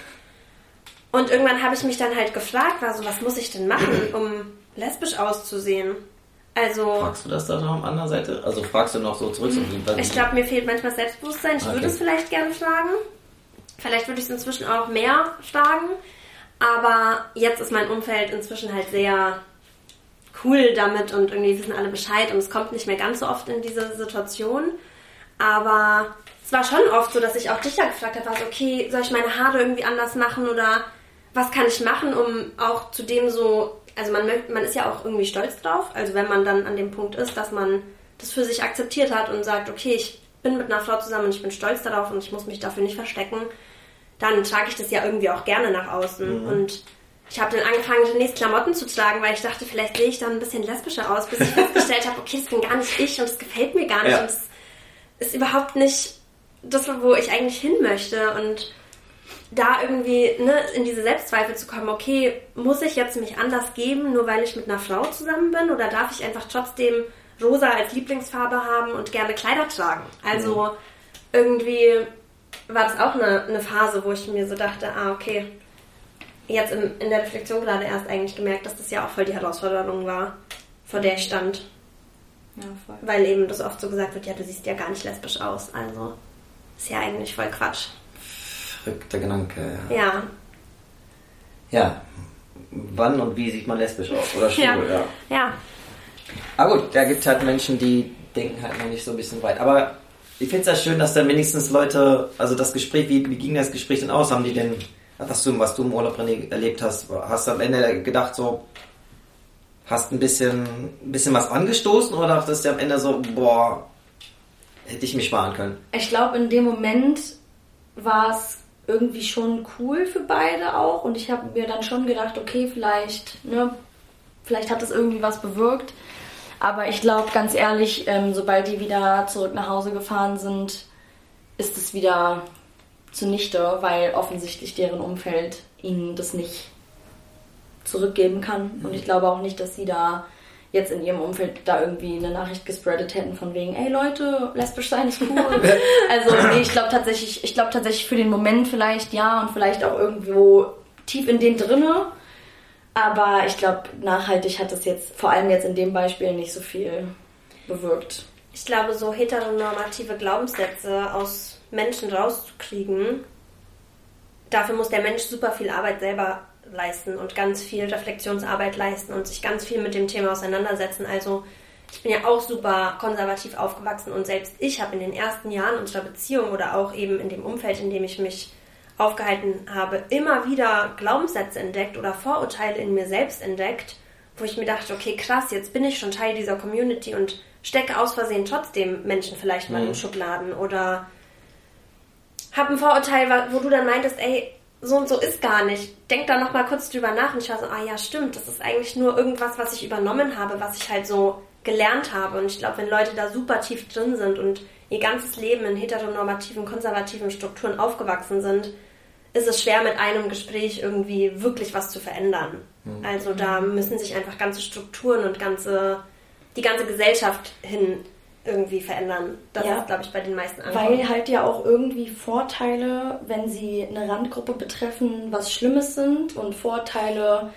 Und irgendwann habe ich mich dann halt gefragt, was muss ich denn machen, um lesbisch auszusehen? Also, fragst du das dann noch auf der anderen Seite? Also fragst du noch so zurück? Ich glaube, mir fehlt manchmal Selbstbewusstsein. Ich würde es vielleicht gerne fragen. Vielleicht würde ich es inzwischen auch mehr fragen. Aber jetzt ist mein Umfeld inzwischen halt sehr cool damit und irgendwie wissen alle Bescheid und es kommt nicht mehr ganz so oft in diese Situation. Aber es war schon oft so, dass ich auch dich ja gefragt habe, okay, soll ich meine Haare irgendwie anders machen oder was kann ich machen, um auch zu dem so, also man ist ja auch irgendwie stolz drauf, also wenn man dann an dem Punkt ist, dass man das für sich akzeptiert hat und sagt, okay, ich bin mit einer Frau zusammen und ich bin stolz darauf und ich muss mich dafür nicht verstecken, dann trage ich das ja irgendwie auch gerne nach außen. Und ich habe dann angefangen, demnächst Klamotten zu tragen, weil ich dachte, vielleicht sehe ich dann ein bisschen lesbischer aus, bis ich festgestellt habe, okay, das bin gar nicht ich und das gefällt mir gar nicht. Und das ist überhaupt nicht das, wo ich eigentlich hin möchte. Und da irgendwie in diese Selbstzweifel zu kommen, okay, muss ich jetzt mich anders geben, nur weil ich mit einer Frau zusammen bin? Oder darf ich einfach trotzdem rosa als Lieblingsfarbe haben und gerne Kleider tragen? Also irgendwie war das auch eine Phase, wo ich mir so dachte, okay, jetzt in der Reflexion gerade erst eigentlich gemerkt, dass das ja auch voll die Herausforderung war, vor der ich stand. Ja, voll. Weil eben das oft so gesagt wird, ja, du siehst ja gar nicht lesbisch aus, also ist ja eigentlich voll Quatsch. Verrückter Gedanke, ja. Ja, wann und wie sieht man lesbisch aus? Oder schwul, ja. Aber gut, da gibt es halt Menschen, die denken halt noch nicht so ein bisschen weit. Aber ich finde es ja schön, dass dann wenigstens Leute, also das Gespräch, wie ging das Gespräch denn aus? Haben die denn, was du im Urlaub erlebt hast, hast du am Ende gedacht so, hast ein bisschen was angestoßen oder dachtest du am Ende so, boah, hätte ich mich sparen können? Ich glaube, in dem Moment war es irgendwie schon cool für beide auch und ich habe mir dann schon gedacht, okay, vielleicht hat das irgendwie was bewirkt. Aber ich glaube, ganz ehrlich, sobald die wieder zurück nach Hause gefahren sind, ist es wieder zunichte, weil offensichtlich deren Umfeld ihnen das nicht zurückgeben kann. Und ich glaube auch nicht, dass sie da jetzt in ihrem Umfeld da irgendwie eine Nachricht gespreadet hätten von wegen, ey Leute, lesbisch sein ist cool. Also nee, ich glaube tatsächlich für den Moment vielleicht ja und vielleicht auch irgendwo tief in den drinne. Aber ich glaube, nachhaltig hat das jetzt, vor allem jetzt in dem Beispiel, nicht so viel bewirkt. Ich glaube, so heteronormative Glaubenssätze aus Menschen rauszukriegen, dafür muss der Mensch super viel Arbeit selber leisten und ganz viel Reflexionsarbeit leisten und sich ganz viel mit dem Thema auseinandersetzen. Also ich bin ja auch super konservativ aufgewachsen und selbst ich habe in den ersten Jahren unserer Beziehung oder auch eben in dem Umfeld, in dem ich mich aufgehalten habe, immer wieder Glaubenssätze entdeckt oder Vorurteile in mir selbst entdeckt, wo ich mir dachte, okay, krass, jetzt bin ich schon Teil dieser Community und stecke aus Versehen trotzdem Menschen vielleicht mal in Schubladen oder habe ein Vorurteil, wo du dann meintest, ey, so und so ist gar nicht. Denk da nochmal kurz drüber nach und ich war so, ja stimmt, das ist eigentlich nur irgendwas, was ich übernommen habe, was ich halt so gelernt habe und ich glaube, wenn Leute da super tief drin sind und ihr ganzes Leben in heteronormativen, konservativen Strukturen aufgewachsen sind, ist es schwer mit einem Gespräch irgendwie wirklich was zu verändern. Also da müssen sich einfach ganze Strukturen und die ganze Gesellschaft hin irgendwie verändern. Das ist, glaube ich, bei den meisten ankommt. Weil halt ja auch irgendwie Vorteile, wenn sie eine Randgruppe betreffen, was Schlimmes sind und Vorurteile,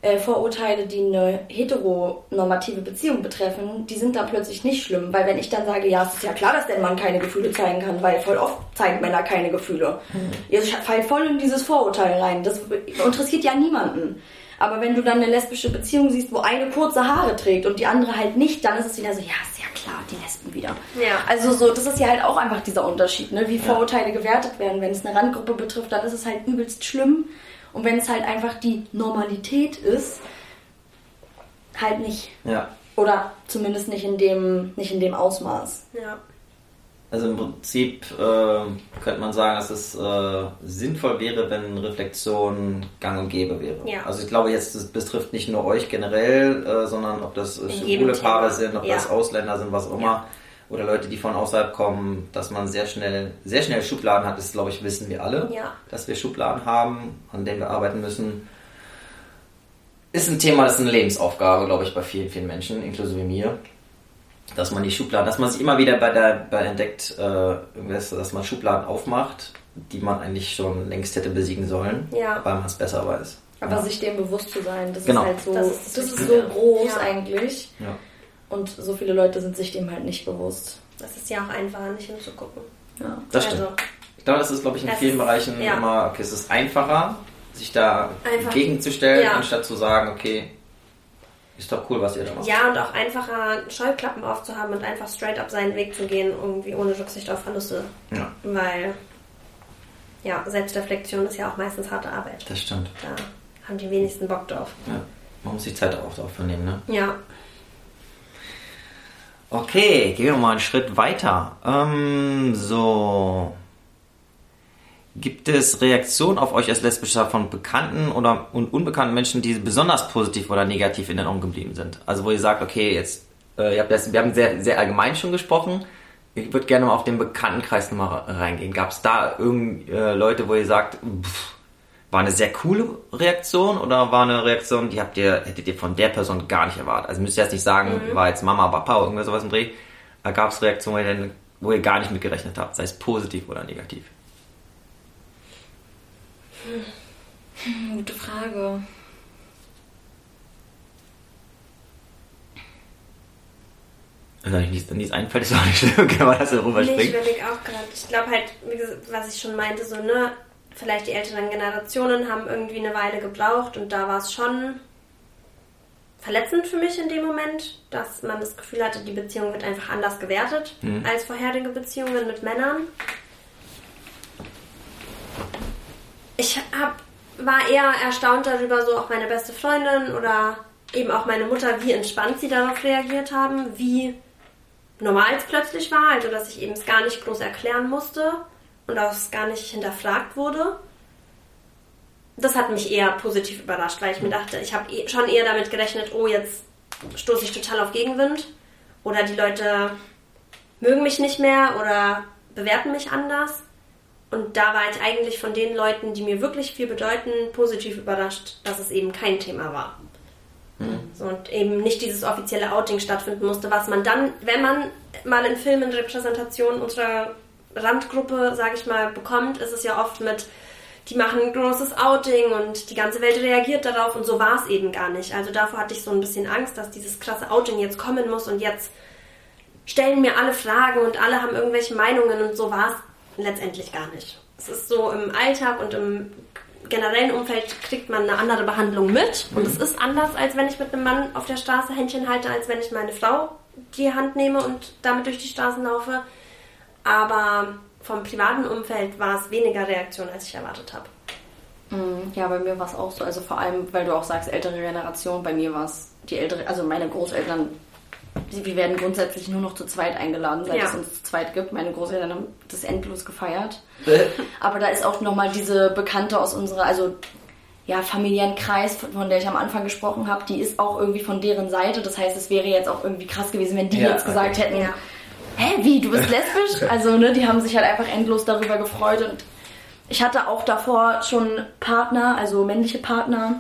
die eine heteronormative Beziehung betreffen, die sind dann plötzlich nicht schlimm. Weil wenn ich dann sage, ja, es ist ja klar, dass der Mann keine Gefühle zeigen kann, weil voll oft zeigen Männer keine Gefühle. Ihr fallt voll in dieses Vorurteil rein. Das interessiert ja niemanden. Aber wenn du dann eine lesbische Beziehung siehst, wo eine kurze Haare trägt und die andere halt nicht, dann ist es wieder so, ja, ist ja klar, die Lesben wieder. Ja. Also so, das ist ja halt auch einfach dieser Unterschied, ne? Wie Vorurteile gewertet werden. Wenn es eine Randgruppe betrifft, dann ist es halt übelst schlimm. Und wenn es halt einfach die Normalität ist, halt nicht. Ja. Oder zumindest nicht in dem Ausmaß. Ja. Also im Prinzip könnte man sagen, dass es sinnvoll wäre, wenn Reflexion gang und gäbe wäre. Ja. Also ich glaube jetzt, das betrifft nicht nur euch generell, sondern ob das schwule Paare sind, ob das Ausländer sind, was auch immer. Oder Leute, die von außerhalb kommen, dass man sehr schnell Schubladen hat, das glaube ich, wissen wir alle, dass wir Schubladen haben, an denen wir arbeiten müssen. Ist ein Thema, das ist eine Lebensaufgabe, glaube ich, bei vielen, vielen Menschen, inklusive mir. Dass man die Schubladen, dass man sich immer wieder bei entdeckt, dass man Schubladen aufmacht, die man eigentlich schon längst hätte besiegen sollen, weil man es besser weiß. Aber sich dem bewusst zu sein, das genau. ist halt so, das ist so groß eigentlich. Ja. Und so viele Leute sind sich dem halt nicht bewusst. Das ist ja auch einfacher, nicht hinzugucken. Ja. Das stimmt. Ich glaube, das ist, glaube ich, in vielen Bereichen immer, okay, es ist einfacher, sich da gegenzustellen, anstatt zu sagen, okay, ist doch cool, was ihr da macht. Ja, und auch einfacher Scheuklappen aufzuhaben und einfach straight up seinen Weg zu gehen, irgendwie ohne Rücksicht auf Verluste. Ja. Weil, Selbstreflexion ist ja auch meistens harte Arbeit. Das stimmt. Da haben die wenigsten Bock drauf. Ja, man muss die Zeit auch dafür nehmen, ne? Ja. Okay, gehen wir mal einen Schritt weiter. Gibt es Reaktionen auf euch als Lesbischer von bekannten oder unbekannten Menschen, die besonders positiv oder negativ in Erinnerung geblieben sind? Also wo ihr sagt, okay, jetzt wir haben sehr, sehr allgemein schon gesprochen. Ich würde gerne mal auf den Bekanntenkreis nochmal reingehen. Gab es da Leute, wo ihr sagt, war eine sehr coole Reaktion oder war eine Reaktion, die hättet ihr von der Person gar nicht erwartet? Also müsst ihr jetzt nicht sagen, war jetzt Mama, Papa oder irgendwas sowas im Dreh. Gab es Reaktionen, wo ihr gar nicht mit gerechnet habt, sei es positiv oder negativ? Gute Frage. Also wenn nichts einfällt, ist auch nicht schlimm, kann man das darüber Ich springen. überlege auch gerade. Ich glaube halt, wie gesagt, was ich schon meinte, so, ne, vielleicht die älteren Generationen haben irgendwie eine Weile gebraucht und da war es schon verletzend für mich in dem Moment, dass man das Gefühl hatte, die Beziehung wird einfach anders gewertet als vorherige Beziehungen mit Männern. Ich war eher erstaunt darüber, so auch meine beste Freundin oder eben auch meine Mutter, wie entspannt sie darauf reagiert haben, wie normal es plötzlich war, also dass ich eben es gar nicht groß erklären musste und auch es gar nicht hinterfragt wurde. Das hat mich eher positiv überrascht, weil ich mir dachte, ich habe schon eher damit gerechnet, oh, jetzt stoße ich total auf Gegenwind oder die Leute mögen mich nicht mehr oder bewerten mich anders. Und da war ich eigentlich von den Leuten, die mir wirklich viel bedeuten, positiv überrascht, dass es eben kein Thema war. So, und eben nicht dieses offizielle Outing stattfinden musste, was man dann, wenn man mal in Filmen Repräsentationen unserer Randgruppe, sage ich mal, bekommt, ist es ja oft mit, die machen ein großes Outing und die ganze Welt reagiert darauf und so war es eben gar nicht. Also davor hatte ich so ein bisschen Angst, dass dieses krasse Outing jetzt kommen muss und jetzt stellen mir alle Fragen und alle haben irgendwelche Meinungen und so war es letztendlich gar nicht. Es ist so im Alltag und im generellen Umfeld kriegt man eine andere Behandlung mit und es ist anders, als wenn ich mit einem Mann auf der Straße Händchen halte, als wenn ich meine Frau die Hand nehme und damit durch die Straßen laufe. Aber vom privaten Umfeld war es weniger Reaktion, als ich erwartet habe. Ja, bei mir war es auch so. Also vor allem, weil du auch sagst, ältere Generation, bei mir war es die ältere, also meine Großeltern, wir werden grundsätzlich nur noch zu zweit eingeladen, seit es uns zu zweit gibt. Meine Großeltern haben das endlos gefeiert. Aber da ist auch nochmal diese Bekannte aus unserer, also ja, familiären Kreis, von der ich am Anfang gesprochen habe, die ist auch irgendwie von deren Seite. Das heißt, es wäre jetzt auch irgendwie krass gewesen, wenn die jetzt gesagt hätten, hä, wie, du bist lesbisch? Also, ne, die haben sich halt einfach endlos darüber gefreut. Und ich hatte auch davor schon Partner, also männliche Partner.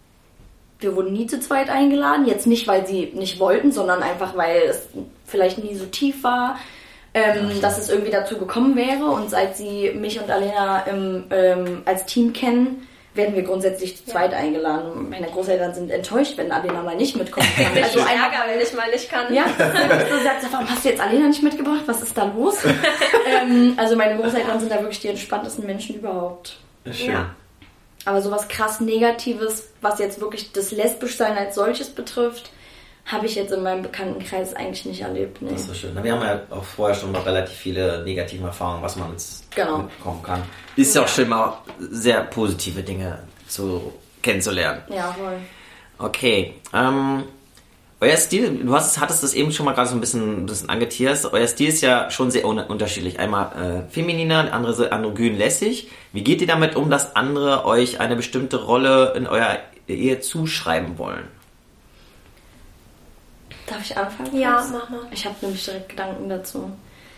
Wir wurden nie zu zweit eingeladen. Jetzt nicht, weil sie nicht wollten, sondern einfach, weil es vielleicht nie so tief war, dass es irgendwie dazu gekommen wäre. Und seit sie mich und Alena als Team kennen, werden wir grundsätzlich zu zweit eingeladen. Meine Großeltern sind enttäuscht, wenn Alena mal nicht mitkommen kann. Also Ärger, wenn ich mal nicht kann. Ja, so sagt sie, warum hast du jetzt Alena nicht mitgebracht? Was ist da los? Also meine Großeltern sind da wirklich die entspanntesten Menschen überhaupt. Schön. Ja. Aber sowas krass Negatives, was jetzt wirklich das Lesbischsein als solches betrifft, habe ich jetzt in meinem Bekanntenkreis eigentlich nicht erlebt. Nee. Das ist so schön. Wir haben ja auch vorher schon mal relativ viele negative Erfahrungen, was man jetzt mitbekommen kann. Ist ja auch schön, mal sehr positive Dinge kennenzulernen. Ja, voll. Okay. Euer Stil, hattest das eben schon mal gerade so ein bisschen angeteasert. Euer Stil ist ja schon sehr unterschiedlich. Einmal femininer, der andere androgyn lässig. Wie geht ihr damit um, dass andere euch eine bestimmte Rolle in eurer Ehe zuschreiben wollen? Darf ich anfangen? Ja, mach mal. Ich habe nämlich direkt Gedanken dazu.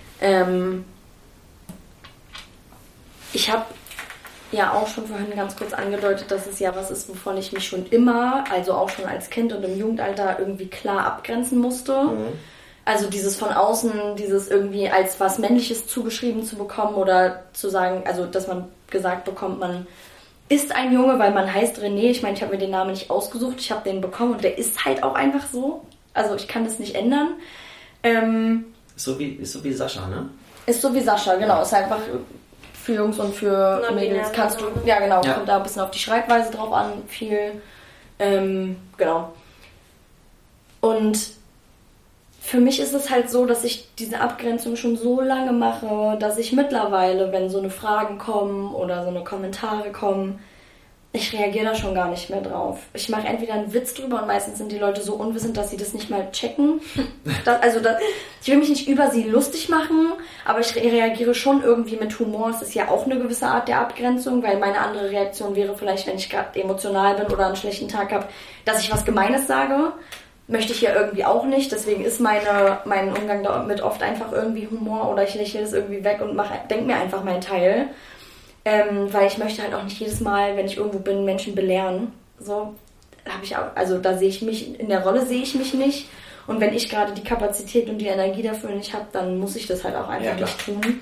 Ich habe ja auch schon vorhin ganz kurz angedeutet, dass es ja was ist, wovon ich mich schon immer, also auch schon als Kind und im Jugendalter irgendwie klar abgrenzen musste. Also dieses von außen, dieses irgendwie als was Männliches zugeschrieben zu bekommen oder zu sagen, also dass man gesagt bekommt, man ist ein Junge, weil man heißt René. Ich meine, ich habe mir den Namen nicht ausgesucht, ich habe den bekommen und der ist halt auch einfach so. Also ich kann das nicht ändern. Ist so wie Sascha, ne? Ist so wie Sascha, genau. Ist einfach für Jungs und für Mädels kannst du, ja genau, kommt da ein bisschen auf die Schreibweise drauf an, viel, genau. Und für mich ist es halt so, dass ich diese Abgrenzung schon so lange mache, dass ich mittlerweile, wenn so eine Fragen kommen oder so eine Kommentare kommen, ich reagiere da schon gar nicht mehr drauf. Ich mache entweder einen Witz drüber und meistens sind die Leute so unwissend, dass sie das nicht mal checken. Ich will mich nicht über sie lustig machen, aber ich reagiere schon irgendwie mit Humor. Es ist ja auch eine gewisse Art der Abgrenzung, weil meine andere Reaktion wäre vielleicht, wenn ich gerade emotional bin oder einen schlechten Tag habe, dass ich was Gemeines sage. Möchte ich ja irgendwie auch nicht. Deswegen ist mein Umgang damit oft einfach irgendwie Humor oder ich lächle das irgendwie weg und denke mir einfach meinen Teil. Weil ich möchte halt auch nicht jedes Mal, wenn ich irgendwo bin, Menschen belehren. So habe ich auch, also da sehe ich mich, in der Rolle sehe ich mich nicht. Und wenn ich gerade die Kapazität und die Energie dafür nicht habe, dann muss ich das halt auch einfach nicht tun.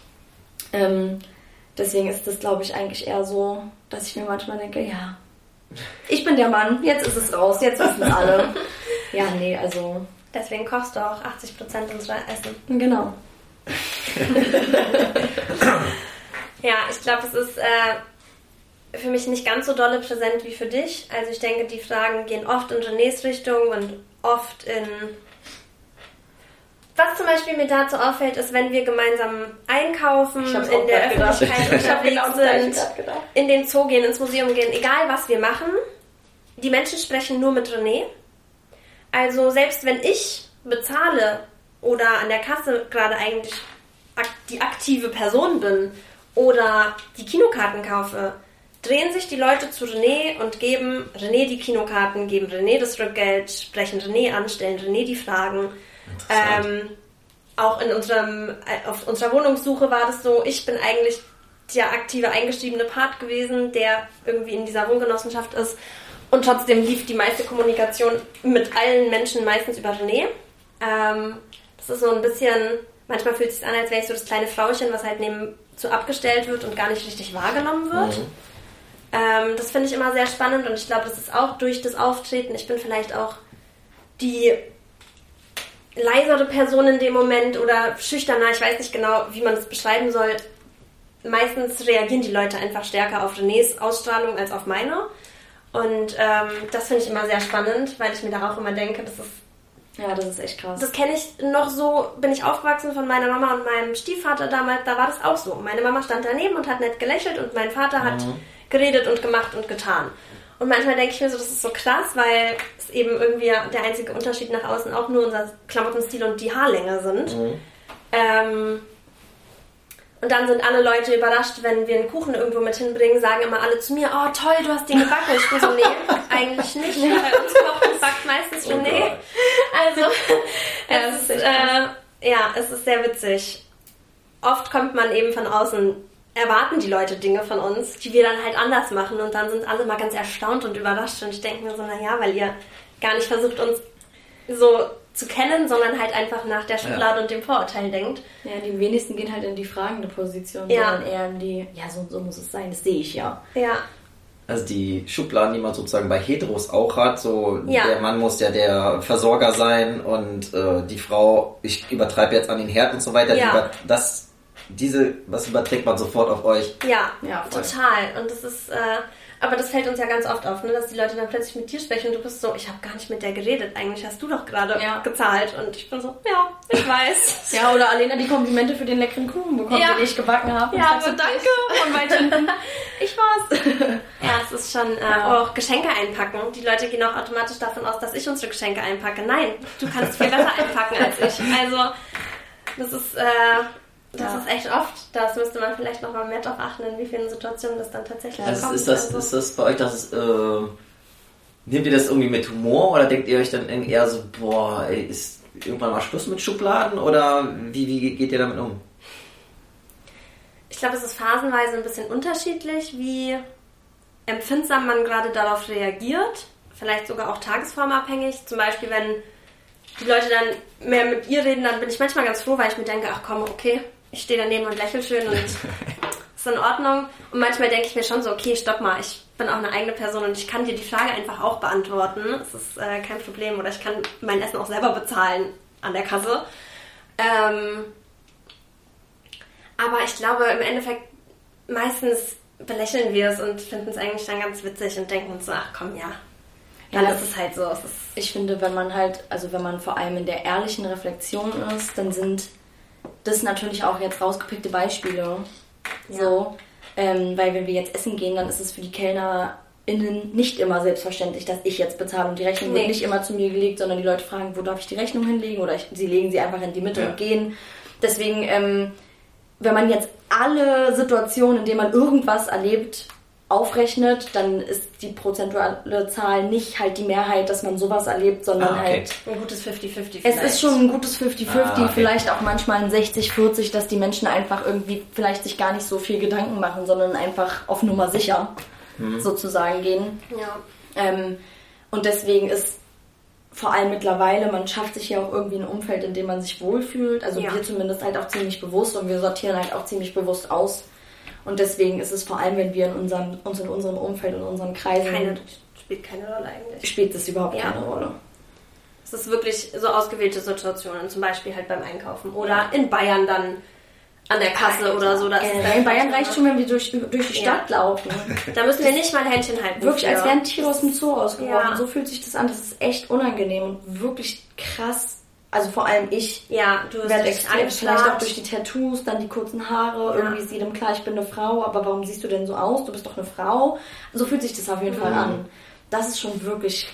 Deswegen ist das, glaube ich, eigentlich eher so, dass ich mir manchmal denke, ja, ich bin der Mann, jetzt ist es raus, jetzt wissen es alle. Ja, nee, also... Deswegen kochst du auch 80% unserer Essen. Genau. Ja, ich glaube, es ist für mich nicht ganz so dolle präsent wie für dich. Also ich denke, die Fragen gehen oft in Renés Richtung und oft in... Was zum Beispiel mir dazu auffällt, ist, wenn wir gemeinsam einkaufen, in der Öffentlichkeit unterwegs sind, in den Zoo gehen, ins Museum gehen, egal was wir machen, die Menschen sprechen nur mit René. Also selbst wenn ich bezahle oder an der Kasse gerade eigentlich die aktive Person bin, oder die Kinokarten kaufe, drehen sich die Leute zu René und geben René die Kinokarten, geben René das Rückgeld, sprechen René an, stellen René die Fragen. Auch auf unserer Wohnungssuche war das so, ich bin eigentlich der aktive, eingeschriebene Part gewesen, der irgendwie in dieser Wohngenossenschaft ist. Und trotzdem lief die meiste Kommunikation mit allen Menschen meistens über René. Das ist so ein bisschen, manchmal fühlt es sich an, als wäre ich so das kleine Frauchen, was halt nebenzu abgestellt wird und gar nicht richtig wahrgenommen wird. Das finde ich immer sehr spannend und ich glaube, das ist auch durch das Auftreten. Ich bin vielleicht auch die leisere Person in dem Moment oder schüchterner, ich weiß nicht genau, wie man das beschreiben soll. Meistens reagieren die Leute einfach stärker auf Renés Ausstrahlung als auf meine. Und das finde ich immer sehr spannend, weil ich mir da auch immer denke, das ist echt krass. Das kenne ich noch so, bin ich aufgewachsen von meiner Mama und meinem Stiefvater damals, da war das auch so. Meine Mama stand daneben und hat nett gelächelt und mein Vater hat geredet und gemacht und getan. Und manchmal denke ich mir so, das ist so krass, weil es eben irgendwie der einzige Unterschied nach außen auch nur unser Klamottenstil und die Haarlänge sind. Und dann sind alle Leute überrascht, wenn wir einen Kuchen irgendwo mit hinbringen, sagen immer alle zu mir, oh toll, du hast den gebacken. Ich bin so, nee, eigentlich nicht. Bei uns kocht und backt meistens René. Also, es ist sehr witzig. Oft kommt man eben von außen, erwarten die Leute Dinge von uns, die wir dann halt anders machen und dann sind alle mal ganz erstaunt und überrascht und ich denke mir so, naja, weil ihr gar nicht versucht, uns so zu kennen, sondern halt einfach nach der Schublade und dem Vorurteil denkt. Ja, die wenigsten gehen halt in die fragende Position, sondern eher in die, so muss es sein, das sehe ich ja. Ja. Also die Schubladen, die man sozusagen bei Heteros auch hat, so der Mann muss ja der Versorger sein und die Frau, ich übertreibe jetzt an den Herd und so weiter, was überträgt man sofort auf euch? Ja, total. Und das ist, aber das fällt uns ja ganz oft auf, ne, dass die Leute dann plötzlich mit dir sprechen und du bist so, ich habe gar nicht mit der geredet, eigentlich hast du doch gerade gezahlt. Und ich bin so, ja, ich weiß. Ja, oder Alena die Komplimente für den leckeren Kuchen bekommt, den ich gebacken habe. Ja, so danke. Und weit hinten, ich war's. Ja, es ist schon auch Geschenke einpacken. Die Leute gehen auch automatisch davon aus, dass ich unsere Geschenke einpacke. Nein, du kannst viel besser einpacken als ich. Also, das ist echt oft. Das müsste man vielleicht noch mal mehr drauf achten, in wie vielen Situationen das dann tatsächlich kommt. Ist das bei euch, dass nehmt ihr das irgendwie mit Humor oder denkt ihr euch dann eher so, ist irgendwann mal Schluss mit Schubladen oder wie geht ihr damit um? Ich glaube, es ist phasenweise ein bisschen unterschiedlich, wie empfindsam man gerade darauf reagiert. Vielleicht sogar auch tagesformabhängig. Zum Beispiel, wenn die Leute dann mehr mit ihr reden, dann bin ich manchmal ganz froh, weil ich mir denke, ach komm, okay, ich stehe daneben und lächle schön und ist in Ordnung. Und manchmal denke ich mir schon so, okay, stopp mal, ich bin auch eine eigene Person und ich kann dir die Frage einfach auch beantworten. Es ist kein Problem oder ich kann mein Essen auch selber bezahlen an der Kasse. Aber ich glaube, im Endeffekt meistens belächeln wir es und finden es eigentlich dann ganz witzig und denken uns so, ach komm, dann ist es halt so. Ich finde, wenn man vor allem in der ehrlichen Reflexion ist, dann sind das natürlich auch jetzt rausgepickte Beispiele. Ja. So, weil wenn wir jetzt essen gehen, dann ist es für die KellnerInnen nicht immer selbstverständlich, dass ich jetzt bezahle und die Rechnung wird nicht immer zu mir gelegt, sondern die Leute fragen, wo darf ich die Rechnung hinlegen oder sie legen sie einfach in die Mitte und gehen. Deswegen, wenn man jetzt alle Situationen, in denen man irgendwas erlebt, aufrechnet, dann ist die prozentuale Zahl nicht halt die Mehrheit, dass man sowas erlebt, sondern halt ein gutes 50-50 Es ist schon ein gutes 50-50, vielleicht auch manchmal ein 60-40, dass die Menschen einfach irgendwie vielleicht sich gar nicht so viel Gedanken machen, sondern einfach auf Nummer sicher sozusagen gehen. Ja. Und deswegen ist vor allem mittlerweile, man schafft sich ja auch irgendwie ein Umfeld, in dem man sich wohlfühlt. Also wir zumindest halt auch ziemlich bewusst und wir sortieren halt auch ziemlich bewusst aus. Und deswegen ist es vor allem, wenn wir uns in unserem Umfeld, in unseren Kreisen... Spielt keine Rolle eigentlich. Spielt es überhaupt keine Rolle. Es ist wirklich so ausgewählte Situationen, zum Beispiel halt beim Einkaufen oder in Bayern dann an der Kasse oder so. In Bayern reicht schon, wenn wir durch die Stadt laufen. Da müssen wir nicht mal Händchen halten. Wirklich, als wären Tiere aus dem Zoo ausgebrochen. Ja. So fühlt sich das an. Das ist echt unangenehm und wirklich krass. Also vor allem ich werde extrem, vielleicht auch durch die Tattoos, dann die kurzen Haare. Irgendwie ist jedem klar, ich bin eine Frau, aber warum siehst du denn so aus? Du bist doch eine Frau. So fühlt sich das auf jeden Fall an. Das ist schon wirklich,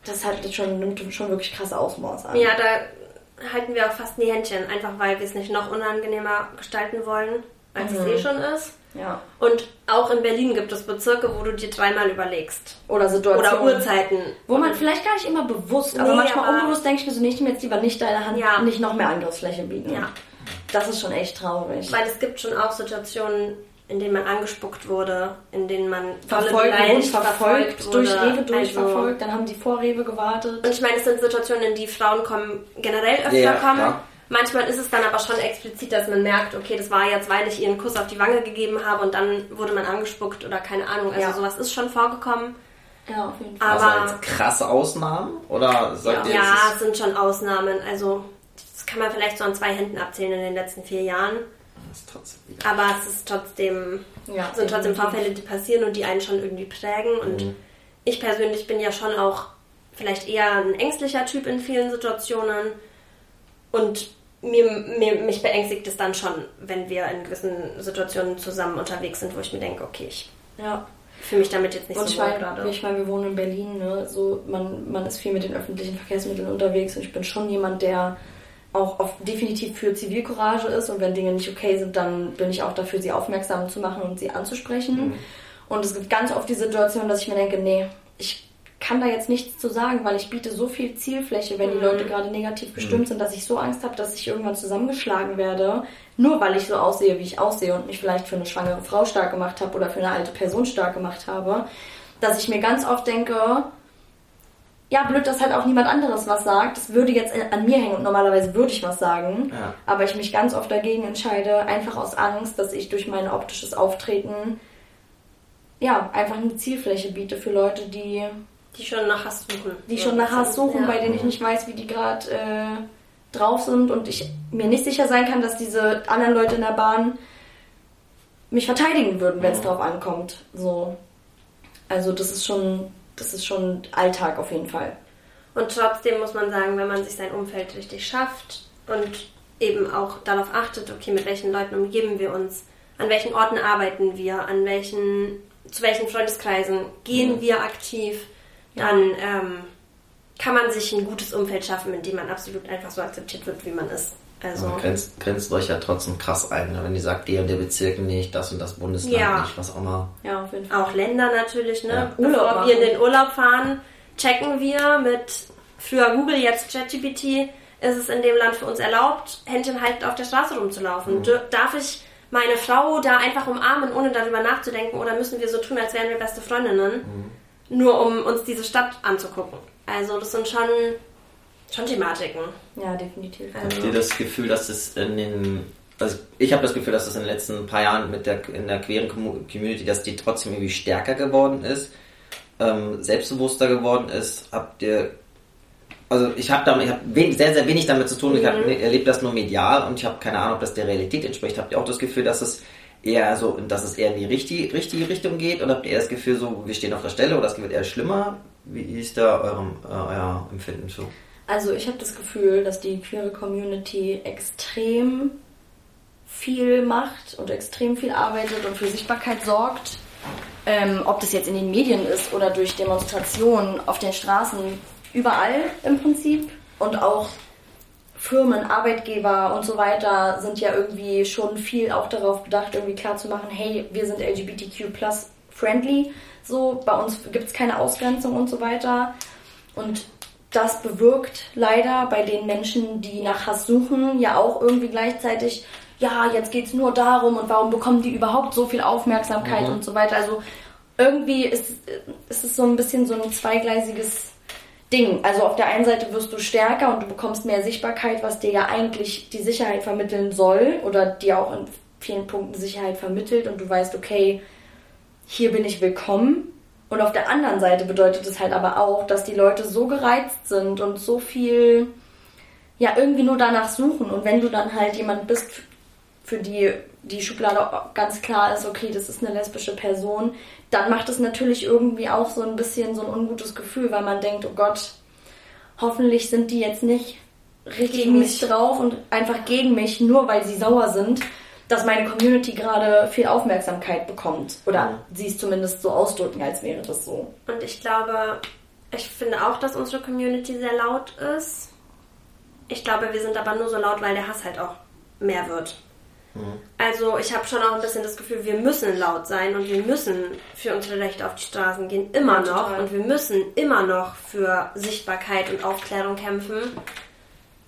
nimmt schon wirklich krasse Ausmaß an. Ja, da halten wir auch fast nie Händchen, einfach weil wir es nicht noch unangenehmer gestalten wollen, als es schon ist. Ja. Und auch in Berlin gibt es Bezirke, wo du dir dreimal überlegst. Oder Situationen. Oder Uhrzeiten. Wo man vielleicht gar nicht immer bewusst, aber manchmal unbewusst denke ich mir so, ich nehme jetzt lieber nicht deine Hand, nicht noch mehr Angriffsfläche bieten. Ja. Das ist schon echt traurig. Weil es gibt schon auch Situationen, in denen man angespuckt wurde, in denen man verfolgt durch Rewe durchverfolgt. Dann haben die vor Rewe gewartet. Und ich meine, es sind Situationen, in die Frauen generell öfter kommen. Klar. Manchmal ist es dann aber schon explizit, dass man merkt, okay, das war jetzt, weil ich ihr einen Kuss auf die Wange gegeben habe und dann wurde man angespuckt oder keine Ahnung. Also sowas ist schon vorgekommen. Ja, auf jeden Fall. Aber also krasse Ausnahmen? Oder sagt ihr, es sind schon Ausnahmen. Also das kann man vielleicht so an 2 Händen abzählen in den letzten 4 Jahren. Aber es ist trotzdem, sind trotzdem Vorfälle, die passieren und die einen schon irgendwie prägen. Und ich persönlich bin ja schon auch vielleicht eher ein ängstlicher Typ in vielen Situationen. Und mich beängstigt es dann schon, wenn wir in gewissen Situationen zusammen unterwegs sind, wo ich mir denke, okay, ich fühle mich damit jetzt nicht so wohl gerade. Ich meine, wir wohnen in Berlin, ne? So, man ist viel mit den öffentlichen Verkehrsmitteln unterwegs und ich bin schon jemand, der auch definitiv für Zivilcourage ist und wenn Dinge nicht okay sind, dann bin ich auch dafür, sie aufmerksam zu machen und sie anzusprechen. Und es gibt ganz oft die Situation, dass ich mir denke, nee, ich kann da jetzt nichts zu sagen, weil ich biete so viel Zielfläche, wenn die Leute gerade negativ gestimmt sind, dass ich so Angst habe, dass ich irgendwann zusammengeschlagen werde, nur weil ich so aussehe, wie ich aussehe und mich vielleicht für eine schwangere Frau stark gemacht habe oder für eine alte Person stark gemacht habe, dass ich mir ganz oft denke, ja, blöd, dass halt auch niemand anderes was sagt. Das würde jetzt an mir hängen und normalerweise würde ich was sagen, aber ich mich ganz oft dagegen entscheide, einfach aus Angst, dass ich durch mein optisches Auftreten einfach eine Zielfläche biete für Leute, die schon nach Hass suchen. Bei denen ich nicht weiß, wie die gerade drauf sind und ich mir nicht sicher sein kann, dass diese anderen Leute in der Bahn mich verteidigen würden, wenn es drauf ankommt. So. Also das ist schon Alltag auf jeden Fall. Und trotzdem muss man sagen, wenn man sich sein Umfeld richtig schafft und eben auch darauf achtet, okay, mit welchen Leuten umgeben wir uns, an welchen Orten arbeiten wir, zu welchen Freundeskreisen gehen wir aktiv, dann kann man sich ein gutes Umfeld schaffen, in dem man absolut einfach so akzeptiert wird, wie man ist. Also grenzt euch ja trotzdem krass ein, wenn ihr sagt, der und der Bezirk nicht, das und das Bundesland nicht, was auch immer. Ja, auf jeden Fall. Auch Länder natürlich, ne? Ja. Bevor wir in den Urlaub fahren, checken wir mit früher Google, jetzt ChatGPT, ist es in dem Land für uns erlaubt, Händchen haltend auf der Straße rumzulaufen. Darf ich meine Frau da einfach umarmen, ohne darüber nachzudenken, oder müssen wir so tun, als wären wir beste Freundinnen, nur um uns diese Stadt anzugucken? Also das sind schon Thematiken. Ja, definitiv. Habt ihr das Gefühl, dass es ich habe das Gefühl, dass das in den letzten paar Jahren in der queeren Community, dass die trotzdem irgendwie stärker geworden ist, selbstbewusster geworden ist. Ich habe sehr, sehr wenig damit zu tun. Ich erlebe das nur medial und ich habe keine Ahnung, ob das der Realität entspricht. Habt ihr auch das Gefühl, dass es eher in die richtige Richtung geht? Oder habt ihr eher das Gefühl, so, wir stehen auf der Stelle oder es wird eher schlimmer? Wie ist da euer Empfinden zu? Also ich habe das Gefühl, dass die queere Community extrem viel macht und extrem viel arbeitet und für Sichtbarkeit sorgt. Ob das jetzt in den Medien ist oder durch Demonstrationen auf den Straßen, überall im Prinzip. Und auch Firmen, Arbeitgeber und so weiter sind ja irgendwie schon viel auch darauf bedacht, irgendwie klarzumachen, hey, wir sind LGBTQ+-friendly, so, bei uns gibt es keine Ausgrenzung und so weiter. Und das bewirkt leider bei den Menschen, die nach Hass suchen, ja auch irgendwie gleichzeitig, ja, jetzt geht's nur darum und warum bekommen die überhaupt so viel Aufmerksamkeit und so weiter. Also irgendwie ist es so ein bisschen so ein zweigleisiges Ding. Also auf der einen Seite wirst du stärker und du bekommst mehr Sichtbarkeit, was dir ja eigentlich die Sicherheit vermitteln soll oder dir auch in vielen Punkten Sicherheit vermittelt und du weißt, okay, hier bin ich willkommen. Und auf der anderen Seite bedeutet es halt aber auch, dass die Leute so gereizt sind und so viel, ja, irgendwie nur danach suchen. Und wenn du dann halt jemand bist, für die Schublade ganz klar ist, okay, das ist eine lesbische Person, dann macht es natürlich irgendwie auch so ein bisschen so ein ungutes Gefühl, weil man denkt, oh Gott, hoffentlich sind die jetzt nicht richtig mies drauf und einfach gegen mich, nur weil sie sauer sind, dass meine Community gerade viel Aufmerksamkeit bekommt. Oder sie es zumindest so ausdrücken, als wäre das so. Und ich finde auch, dass unsere Community sehr laut ist. Ich glaube, wir sind aber nur so laut, weil der Hass halt auch mehr wird. Also ich habe schon auch ein bisschen das Gefühl, wir müssen laut sein und wir müssen für unsere Rechte auf die Straßen gehen, immer noch. Total. Und wir müssen immer noch für Sichtbarkeit und Aufklärung kämpfen.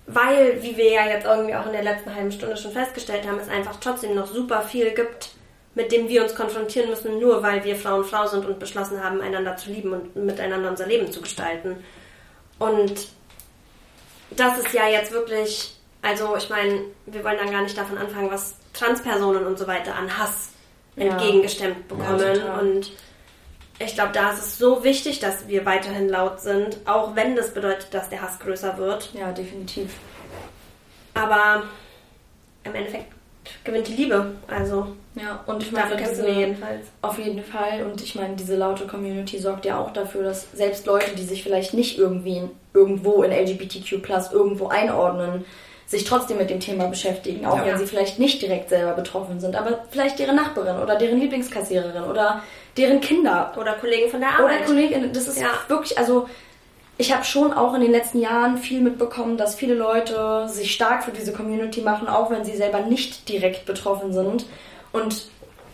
Weil, wie wir ja jetzt irgendwie auch in der letzten halben Stunde schon festgestellt haben, es einfach trotzdem noch super viel gibt, mit dem wir uns konfrontieren müssen, nur weil wir Frau und Frau sind und beschlossen haben, einander zu lieben und miteinander unser Leben zu gestalten. Und das ist ja jetzt wirklich, also ich meine, wir wollen dann gar nicht davon anfangen, was Transpersonen und so weiter an Hass entgegengestemmt bekommen. Ja, und ich glaube, da ist es so wichtig, dass wir weiterhin laut sind, auch wenn das bedeutet, dass der Hass größer wird. Ja, definitiv. Aber im Endeffekt gewinnt die Liebe. Also ja, und ich meine, dafür kämpfen wir jedenfalls. Auf jeden Fall. Und ich meine, diese laute Community sorgt ja auch dafür, dass selbst Leute, die sich vielleicht nicht irgendwo in LGBTQ+ irgendwo einordnen, sich trotzdem mit dem Thema beschäftigen, auch wenn sie vielleicht nicht direkt selber betroffen sind, aber vielleicht deren Nachbarin oder deren Lieblingskassiererin oder deren Kinder. Oder Kollegen von der Arbeit. Oder Kolleginnen. Das ist wirklich, also ich habe schon auch in den letzten Jahren viel mitbekommen, dass viele Leute sich stark für diese Community machen, auch wenn sie selber nicht direkt betroffen sind. Und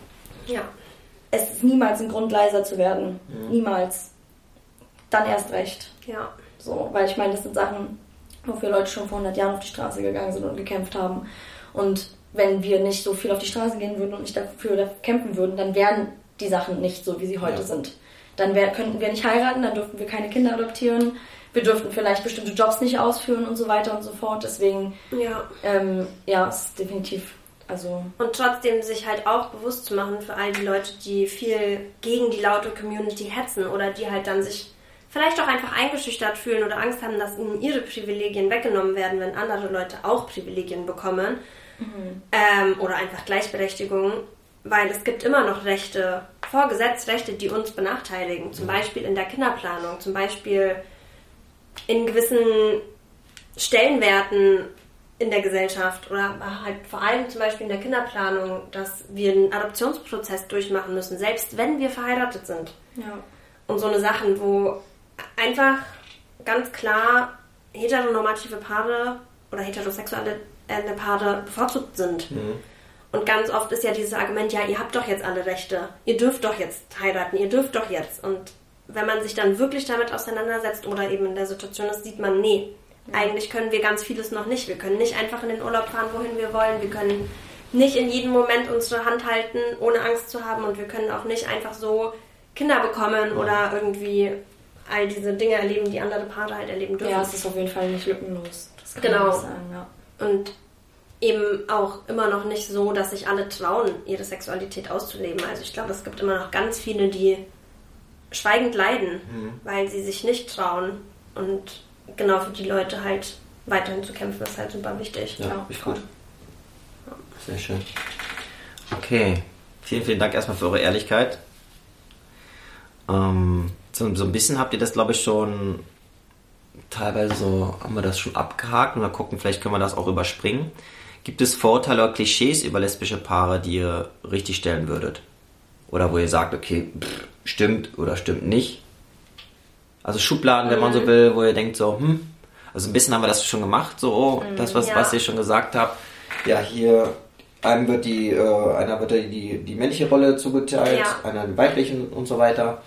es ist niemals ein Grund, leiser zu werden. Niemals. Dann erst recht. Ja. So, weil ich meine, das sind Sachen, wofür Leute schon vor 100 Jahren auf die Straße gegangen sind und gekämpft haben. Und wenn wir nicht so viel auf die Straße gehen würden und nicht dafür kämpfen würden, dann wären die Sachen nicht so, wie sie heute sind. Dann könnten wir nicht heiraten, dann dürften wir keine Kinder adoptieren, wir dürften vielleicht bestimmte Jobs nicht ausführen und so weiter und so fort. Deswegen, es ist definitiv, also... Und trotzdem sich halt auch bewusst zu machen für all die Leute, die viel gegen die laute Community hetzen oder die halt dann sich vielleicht auch einfach eingeschüchtert fühlen oder Angst haben, dass ihnen ihre Privilegien weggenommen werden, wenn andere Leute auch Privilegien bekommen. Oder einfach Gleichberechtigung. Weil es gibt immer noch Rechte, vor Gesetz Rechte, die uns benachteiligen. Zum Beispiel in der Kinderplanung, zum Beispiel in gewissen Stellenwerten in der Gesellschaft oder halt vor allem zum Beispiel in der Kinderplanung, dass wir einen Adoptionsprozess durchmachen müssen, selbst wenn wir verheiratet sind. Ja. Und so eine Sachen, wo einfach ganz klar heteronormative Paare oder heterosexuelle Paare bevorzugt sind. Und ganz oft ist ja dieses Argument, ja, ihr habt doch jetzt alle Rechte, ihr dürft doch jetzt heiraten, ihr dürft doch jetzt. Und wenn man sich dann wirklich damit auseinandersetzt oder eben in der Situation ist, sieht man, nee, eigentlich können wir ganz vieles noch nicht. Wir können nicht einfach in den Urlaub fahren, wohin wir wollen. Wir können nicht in jedem Moment unsere Hand halten, ohne Angst zu haben. Und wir können auch nicht einfach so Kinder bekommen oder irgendwie all diese Dinge erleben, die andere Paare halt erleben dürfen. Ja, es ist auf jeden Fall nicht lückenlos. Das kann Genau. man nicht sagen, ja. Und eben auch immer noch nicht so, dass sich alle trauen, ihre Sexualität auszuleben. Also ich glaube, es gibt immer noch ganz viele, die schweigend leiden, weil sie sich nicht trauen. Und genau für die Leute halt weiterhin zu kämpfen, ist halt super wichtig. Ja, ist gut. Sehr schön. Okay. Vielen, vielen Dank erstmal für eure Ehrlichkeit. So ein bisschen habt ihr das, glaube ich, schon teilweise so, haben wir das schon abgehakt und mal gucken, vielleicht können wir das auch überspringen. Gibt es Vorurteile oder Klischees über lesbische Paare, die ihr richtig stellen würdet? Oder wo ihr sagt, okay, stimmt oder stimmt nicht? Also Schubladen, wenn man so will, wo ihr denkt so, also ein bisschen haben wir das schon gemacht, so, das, was ihr schon gesagt habt. Ja, hier, einer wird die männliche Rolle zugeteilt, einer die weiblichen und so weiter.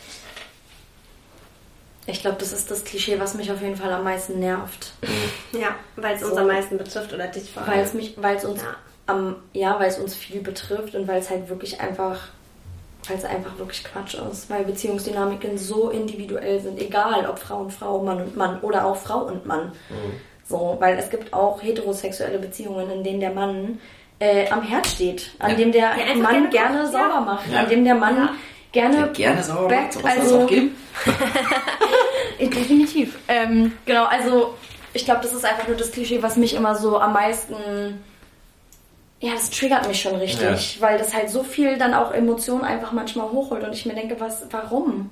Ich glaube, das ist das Klischee, was mich auf jeden Fall am meisten nervt. Ja, weil es uns am meisten betrifft oder dich vor allem. Weil es uns viel betrifft und weil es halt wirklich einfach wirklich Quatsch ist, weil Beziehungsdynamiken so individuell sind, egal ob Frau und Frau, Mann und Mann oder auch Frau und Mann. So, weil es gibt auch heterosexuelle Beziehungen, in denen der Mann am Herd steht, an dem der Mann gerne sauber macht, an dem der Mann gerne sauber macht, sowas also auch geben? Definitiv. Genau, also ich glaube, das ist einfach nur das Klischee, was mich immer so am meisten... Ja, das triggert mich schon richtig, weil das halt so viel dann auch Emotionen einfach manchmal hochholt und ich mir denke, warum?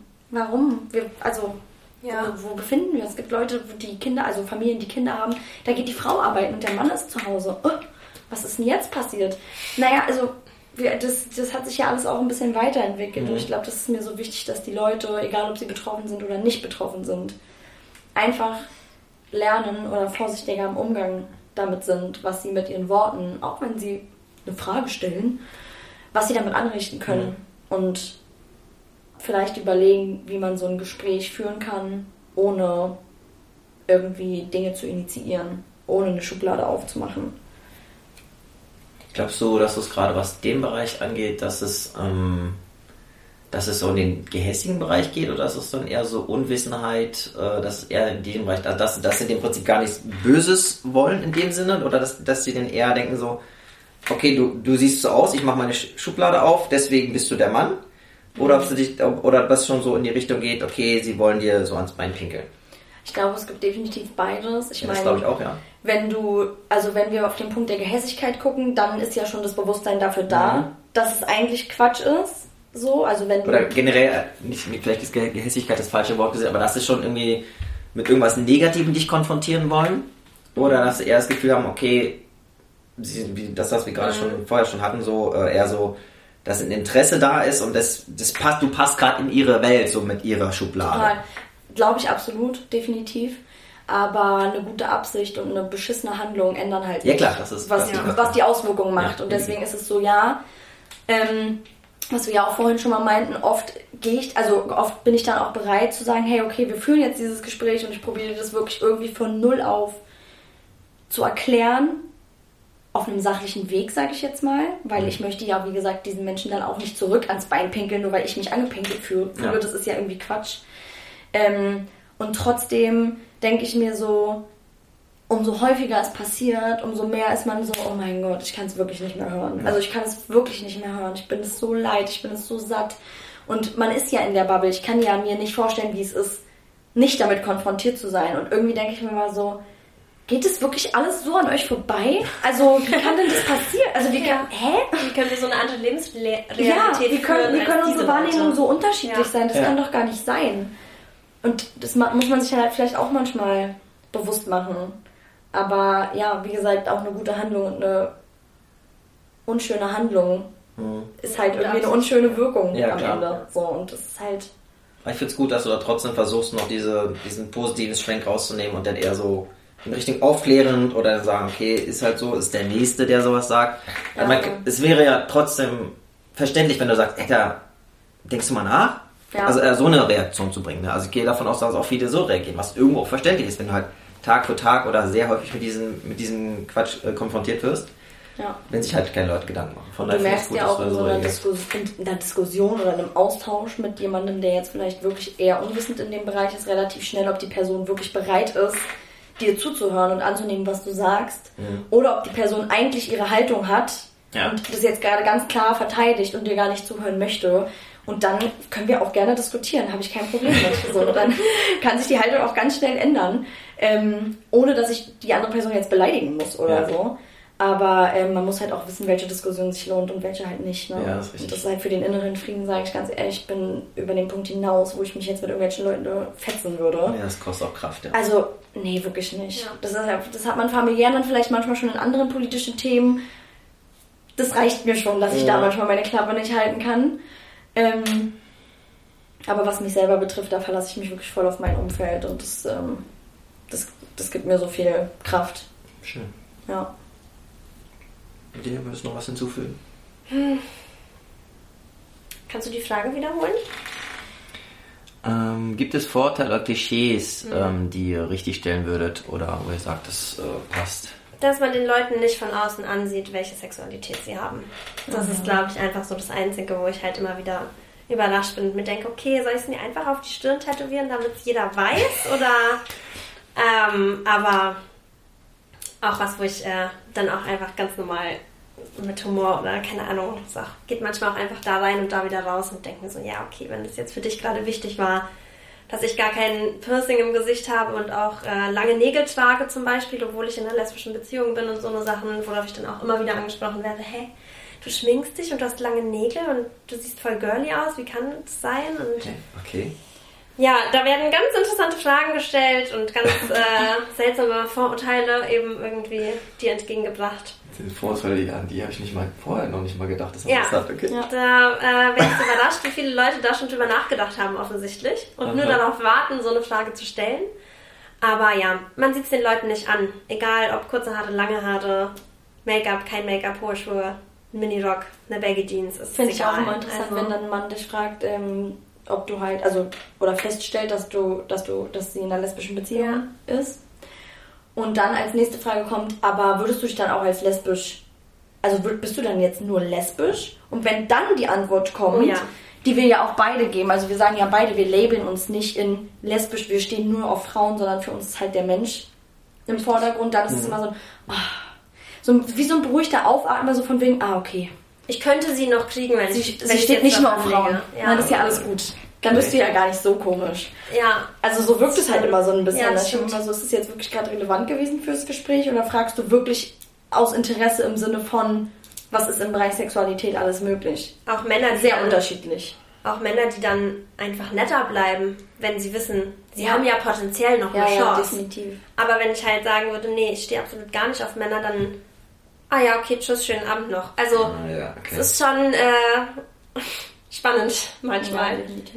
Wo befinden wir uns? Es gibt Leute, die Kinder, also Familien, die Kinder haben, da geht die Frau arbeiten und der Mann ist zu Hause. Was ist denn jetzt passiert? Naja, also das hat sich ja alles auch ein bisschen weiterentwickelt und ich glaube, das ist mir so wichtig, dass die Leute, egal ob sie betroffen sind oder nicht betroffen sind, einfach lernen oder vorsichtiger im Umgang damit sind, was sie mit ihren Worten, auch wenn sie eine Frage stellen, was sie damit anrichten können und vielleicht überlegen, wie man so ein Gespräch führen kann, ohne irgendwie Dinge zu initiieren, ohne eine Schublade aufzumachen. Glaubst du, dass es gerade was den Bereich angeht, dass es so in den gehässigen Bereich geht, oder ist es dann eher so Unwissenheit, dass es eher in diesem Bereich, dass sie im Prinzip gar nichts Böses wollen in dem Sinne, oder dass sie dann eher denken so, okay, du siehst so aus, ich mache meine Schublade auf, deswegen bist du der Mann, oder dass es schon so in die Richtung geht, okay, sie wollen dir so ans Bein pinkeln? Ich glaube, es gibt definitiv beides. Ich meine, das glaube ich auch, ja. Wenn wir auf den Punkt der Gehässigkeit gucken, dann ist ja schon das Bewusstsein dafür da, dass es eigentlich Quatsch ist. So, also wenn oder generell, vielleicht ist Gehässigkeit das falsche Wort gesagt, aber dass sie schon irgendwie mit irgendwas Negativem dich konfrontieren wollen, oder dass sie eher das Gefühl haben, okay, das, was wir gerade vorher schon hatten, so eher so, dass ein Interesse da ist und du passt gerade in ihre Welt, so mit ihrer Schublade. Total. Glaube ich absolut, definitiv. Aber eine gute Absicht und eine beschissene Handlung ändern halt nicht, klar, das ist, was die Auswirkungen macht. Ja. Und deswegen ist es so, was wir ja auch vorhin schon mal meinten, oft bin ich dann auch bereit zu sagen, hey, okay, wir führen jetzt dieses Gespräch und ich probiere das wirklich irgendwie von null auf zu erklären, auf einem sachlichen Weg, sage ich jetzt mal, weil ich möchte ja, wie gesagt, diesen Menschen dann auch nicht zurück ans Bein pinkeln, nur weil ich mich angepinkelt fühle. Ja. Das ist ja irgendwie Quatsch. Und trotzdem denke ich mir so, umso häufiger es passiert, umso mehr ist man so, oh mein Gott, ich kann es wirklich nicht mehr hören. Also ich kann es wirklich nicht mehr hören. Ich bin es so leid, ich bin es so satt. Und man ist ja in der Bubble. Ich kann ja mir nicht vorstellen, wie es ist, nicht damit konfrontiert zu sein. Und irgendwie denke ich mir mal so, geht es wirklich alles so an euch vorbei? Also wie kann denn das passieren? Also wie können wir so eine andere Lebensrealität wie können unsere Wahrnehmungen so unterschiedlich sein? Das kann doch gar nicht sein. Und das muss man sich halt vielleicht auch manchmal bewusst machen. Aber ja, wie gesagt, auch eine gute Handlung und eine unschöne Handlung ist halt irgendwie eine unschöne Wirkung am Ende. So, und das ist halt... Ich finde es gut, dass du da trotzdem versuchst, noch diesen positiven Schwenk rauszunehmen und dann eher so in Richtung aufklärend oder sagen, okay, ist halt so, ist der Nächste, der sowas sagt. Ja. Es wäre ja trotzdem verständlich, wenn du sagst, da denkst du mal nach? Ja. Also so eine Reaktion zu bringen. Ne? Also ich gehe davon aus, dass auch viele so reagieren, was irgendwo auch verständlich ist, wenn du halt Tag für Tag oder sehr häufig mit diesem Quatsch konfrontiert wirst, wenn sich halt keine Leute Gedanken machen. Von du merkst gut, ja auch in so einer Diskussion oder einem Austausch mit jemandem, der jetzt vielleicht wirklich eher unwissend in dem Bereich ist, relativ schnell, ob die Person wirklich bereit ist, dir zuzuhören und anzunehmen, was du sagst, oder ob die Person eigentlich ihre Haltung hat und das jetzt gerade ganz klar verteidigt und dir gar nicht zuhören möchte. Und dann können wir auch gerne diskutieren, habe ich kein Problem mit. So, dann kann sich die Haltung auch ganz schnell ändern, ohne dass ich die andere Person jetzt beleidigen muss oder so. Aber man muss halt auch wissen, welche Diskussion sich lohnt und welche halt nicht. Ne? Ja, das ist richtig. Und das ist halt für den inneren Frieden, sage ich ganz ehrlich, ich bin über den Punkt hinaus, wo ich mich jetzt mit irgendwelchen Leuten fetzen würde. Ja, das kostet auch Kraft, ja. Also, nee, wirklich nicht. Ja. Das hat man familiär dann vielleicht manchmal schon in anderen politischen Themen. Das reicht mir schon, dass ich da manchmal meine Klappe nicht halten kann. Aber was mich selber betrifft, da verlasse ich mich wirklich voll auf mein Umfeld und das gibt mir so viel Kraft. Schön. Ja. Dir würdest du noch was hinzufügen? Kannst du die Frage wiederholen? Gibt es Vorteile oder Klischees, die ihr richtig stellen würdet oder wo ihr sagt, das passt? Dass man den Leuten nicht von außen ansieht, welche Sexualität sie haben. Das ist, glaube ich, einfach so das Einzige, wo ich halt immer wieder überrascht bin und mir denke, okay, soll ich es mir einfach auf die Stirn tätowieren, damit es jeder weiß? Oder aber auch was, wo ich dann auch einfach ganz normal mit Humor oder keine Ahnung, geht manchmal auch einfach da rein und da wieder raus und denke mir so, ja, okay, wenn das jetzt für dich gerade wichtig war, dass ich gar kein Piercing im Gesicht habe und auch lange Nägel trage zum Beispiel, obwohl ich in einer lesbischen Beziehung bin und so eine Sachen, worauf ich dann auch immer wieder angesprochen werde, hey, du schminkst dich und du hast lange Nägel und du siehst voll girly aus, wie kann das sein? Und okay. Ja, da werden ganz interessante Fragen gestellt und ganz seltsame Vorurteile eben irgendwie dir entgegengebracht. Die Vorurteile, an die habe ich vorher noch nicht mal gedacht. Das okay. Ja, da bin ich überrascht, wie viele Leute da schon drüber nachgedacht haben offensichtlich und nur darauf warten, so eine Frage zu stellen. Aber ja, man sieht es den Leuten nicht an. Egal, ob kurze Haare, lange Haare, Make-up, kein Make-up, hohe Schuhe, ein Minirock, eine Baggy Jeans. Finde ich auch immer interessant, wenn dann ein Mann dich fragt, ob du halt, oder feststellt, dass sie in einer lesbischen Beziehung ist. Und dann als nächste Frage kommt, aber würdest du dich dann auch als lesbisch also bist du dann jetzt nur lesbisch? Und wenn dann die Antwort kommt, Ja. die wir ja auch beide geben, also wir sagen ja beide, wir labeln uns nicht in lesbisch, wir stehen nur auf Frauen, sondern für uns ist halt der Mensch im Vordergrund, dann ist es immer so, wie so ein beruhigter Aufatmer, so von wegen, okay. Ich könnte sie noch kriegen, wenn Sie ich steht nicht nur auf Frauen. Ja. Nein, das ist ja alles gut. Dann bist du ja gar nicht so komisch. Ja. Also so wirkt es halt immer so ein bisschen. Ja, das Ich denke stimmt. immer so, ist es jetzt wirklich gerade relevant gewesen fürs Gespräch? Oder fragst du wirklich aus Interesse im Sinne von, was ist im Bereich Sexualität alles möglich? Auch Männer, Sehr unterschiedlich. Auch Männer, die dann einfach netter bleiben, wenn sie wissen, sie Ja. haben ja potenziell noch eine Ja, Chance. definitiv. Aber wenn ich halt sagen würde, nee, ich stehe absolut gar nicht auf Männer, dann, ja, okay, tschüss, schönen Abend noch. Also, Ja, okay. es ist schon spannend manchmal. definitiv.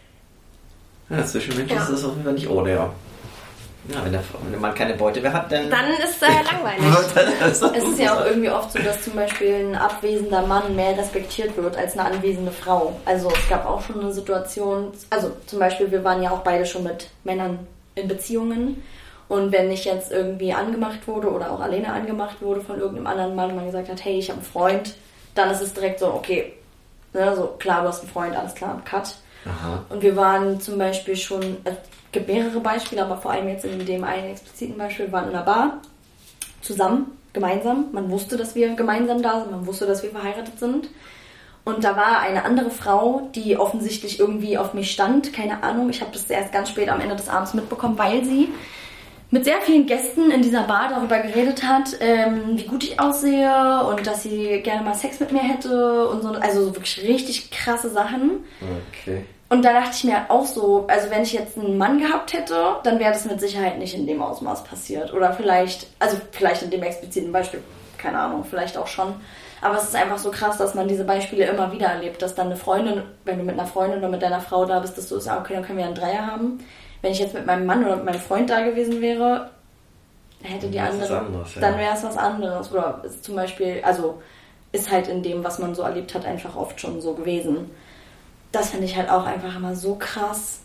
Ja, zwischenmenschlich Ja. ist das auf jeden Fall nicht ohne, ja. Ja, wenn man keine Beute mehr hat, dann... Dann ist langweilig. Es ist ja auch irgendwie oft so, dass zum Beispiel ein abwesender Mann mehr respektiert wird als eine anwesende Frau. Also es gab auch schon eine Situation, also zum Beispiel, wir waren ja auch beide schon mit Männern in Beziehungen. Und wenn ich jetzt irgendwie angemacht wurde oder auch alleine angemacht wurde von irgendeinem anderen Mann und man gesagt hat, hey, ich habe einen Freund, dann ist es direkt so, okay, ne, so klar, du hast einen Freund, alles klar, Cut. Aha. Und wir waren zum Beispiel schon, es gibt mehrere Beispiele, aber vor allem jetzt in dem einen expliziten Beispiel, wir waren in einer Bar, zusammen, gemeinsam. Man wusste, dass wir gemeinsam da sind, man wusste, dass wir verheiratet sind. Und da war eine andere Frau, die offensichtlich irgendwie auf mich stand, keine Ahnung. Ich habe das erst ganz spät am Ende des Abends mitbekommen, weil sie mit sehr vielen Gästen in dieser Bar darüber geredet hat, wie gut ich aussehe und dass sie gerne mal Sex mit mir hätte und so. Also so wirklich richtig krasse Sachen. Okay. Und da dachte ich mir auch so, also wenn ich jetzt einen Mann gehabt hätte, dann wäre das mit Sicherheit nicht in dem Ausmaß passiert. Oder vielleicht in dem expliziten Beispiel, keine Ahnung, vielleicht auch schon. Aber es ist einfach so krass, dass man diese Beispiele immer wieder erlebt, dass dann eine Freundin, wenn du mit einer Freundin oder mit deiner Frau da bist, dass du sagst, okay, dann können wir einen Dreier haben. Wenn ich jetzt mit meinem Mann oder mit meinem Freund da gewesen wäre, hätte die Dann wär's andere, was anderes, ja. dann wäre es was anderes. Oder ist zum Beispiel, also ist halt in dem, was man so erlebt hat, einfach oft schon so gewesen. Das finde ich halt auch einfach immer so krass,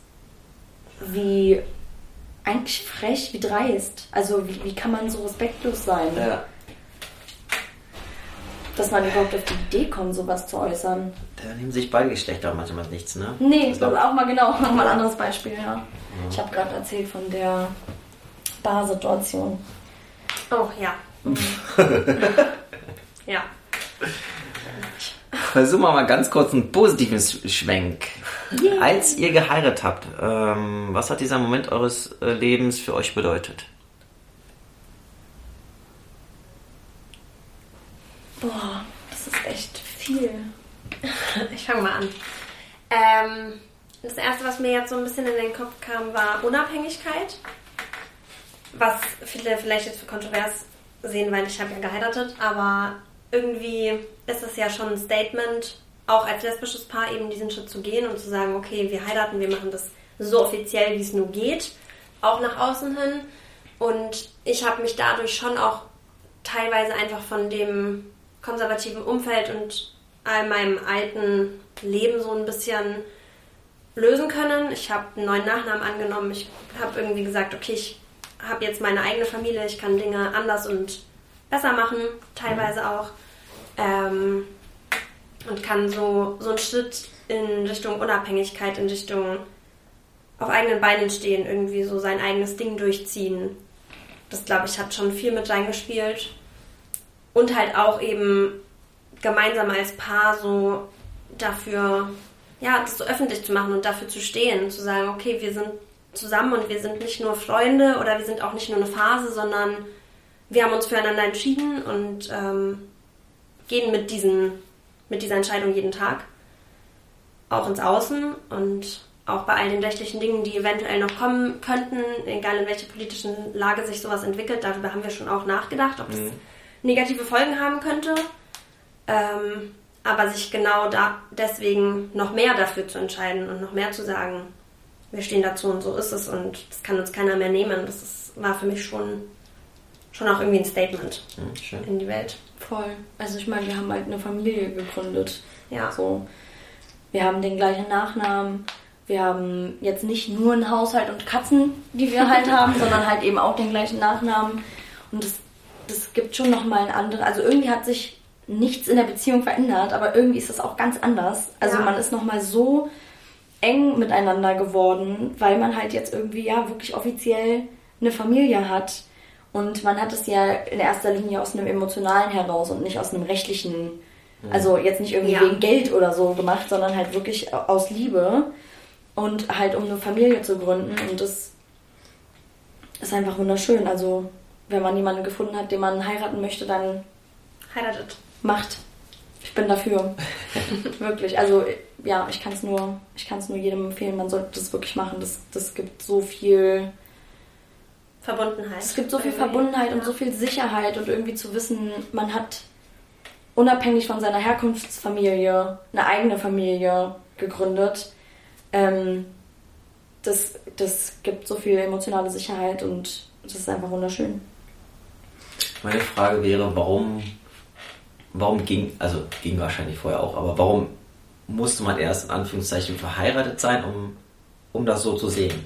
wie eigentlich frech, wie dreist. Also wie kann man so respektlos sein? Ja. Dass man überhaupt auf die Idee kommt, sowas zu äußern. Da nehmen sich beide Geschlechter auch manchmal nichts, ne? Nee, Das das ist glaub- auch mal ein anderes Beispiel, ja. Ich habe gerade erzählt von der Barsituation. Oh, ja. Ja. Versuchen wir mal ganz kurz einen positiven Schwenk. Yeah. Als ihr geheiratet habt, was hat dieser Moment eures Lebens für euch bedeutet? Boah, das ist echt viel. Ich fange mal an. Das erste, was mir jetzt so ein bisschen in den Kopf kam, war Unabhängigkeit. Was viele vielleicht jetzt für kontrovers sehen, weil ich habe ja geheiratet, aber irgendwie ist es ja schon ein Statement, auch als lesbisches Paar eben diesen Schritt zu gehen und zu sagen, okay, wir heiraten, wir machen das so offiziell, wie es nur geht, auch nach außen hin. Und ich habe mich dadurch schon auch teilweise einfach von dem konservativen Umfeld und all meinem alten Leben so ein bisschen lösen können. Ich habe einen neuen Nachnamen angenommen. Ich habe irgendwie gesagt, okay, ich habe jetzt meine eigene Familie, ich kann Dinge anders und besser machen, teilweise auch. Und kann so einen Schritt in Richtung Unabhängigkeit, in Richtung auf eigenen Beinen stehen, irgendwie so sein eigenes Ding durchziehen. Das, glaube ich, hat schon viel mit reingespielt. Und halt auch eben gemeinsam als Paar so dafür, ja, das so öffentlich zu machen und dafür zu stehen und zu sagen, okay, wir sind zusammen und wir sind nicht nur Freunde oder wir sind auch nicht nur eine Phase, sondern wir haben uns füreinander entschieden und gehen mit dieser Entscheidung jeden Tag auch ins Außen und auch bei all den rechtlichen Dingen, die eventuell noch kommen könnten, egal in welche politischen Lage sich sowas entwickelt, darüber haben wir schon auch nachgedacht, ob das negative Folgen haben könnte. Aber sich genau deswegen noch mehr dafür zu entscheiden und noch mehr zu sagen, wir stehen dazu und so ist es und das kann uns keiner mehr nehmen. War für mich schon auch irgendwie ein Statement Schön. in die Welt. Voll. Also ich meine, wir haben halt eine Familie gegründet. Ja. So. Wir haben den gleichen Nachnamen. Wir haben jetzt nicht nur einen Haushalt und Katzen, die wir halt haben, sondern halt eben auch den gleichen Nachnamen. Und das gibt schon nochmal einen anderen... Also irgendwie hat sich nichts in der Beziehung verändert, aber irgendwie ist das auch ganz anders. Also man ist nochmal so eng miteinander geworden, weil man halt jetzt irgendwie wirklich offiziell eine Familie hat. Und man hat es ja in erster Linie aus einem Emotionalen heraus und nicht aus einem rechtlichen, also jetzt nicht irgendwie wegen Geld oder so gemacht, sondern halt wirklich aus Liebe und halt um eine Familie zu gründen. Und das ist einfach wunderschön. Also wenn man jemanden gefunden hat, den man heiraten möchte, dann heiratet. Macht. Ich bin dafür. Wirklich. Also ja, ich kann es nur jedem empfehlen. Man sollte das wirklich machen. Das gibt so viel Verbundenheit. Es gibt so viel Verbundenheit und so viel Sicherheit und irgendwie zu wissen, man hat unabhängig von seiner Herkunftsfamilie eine eigene Familie gegründet. Das gibt so viel emotionale Sicherheit und das ist einfach wunderschön. Meine Frage wäre, warum ging wahrscheinlich vorher auch, aber warum musste man erst in Anführungszeichen verheiratet sein, um das so zu sehen?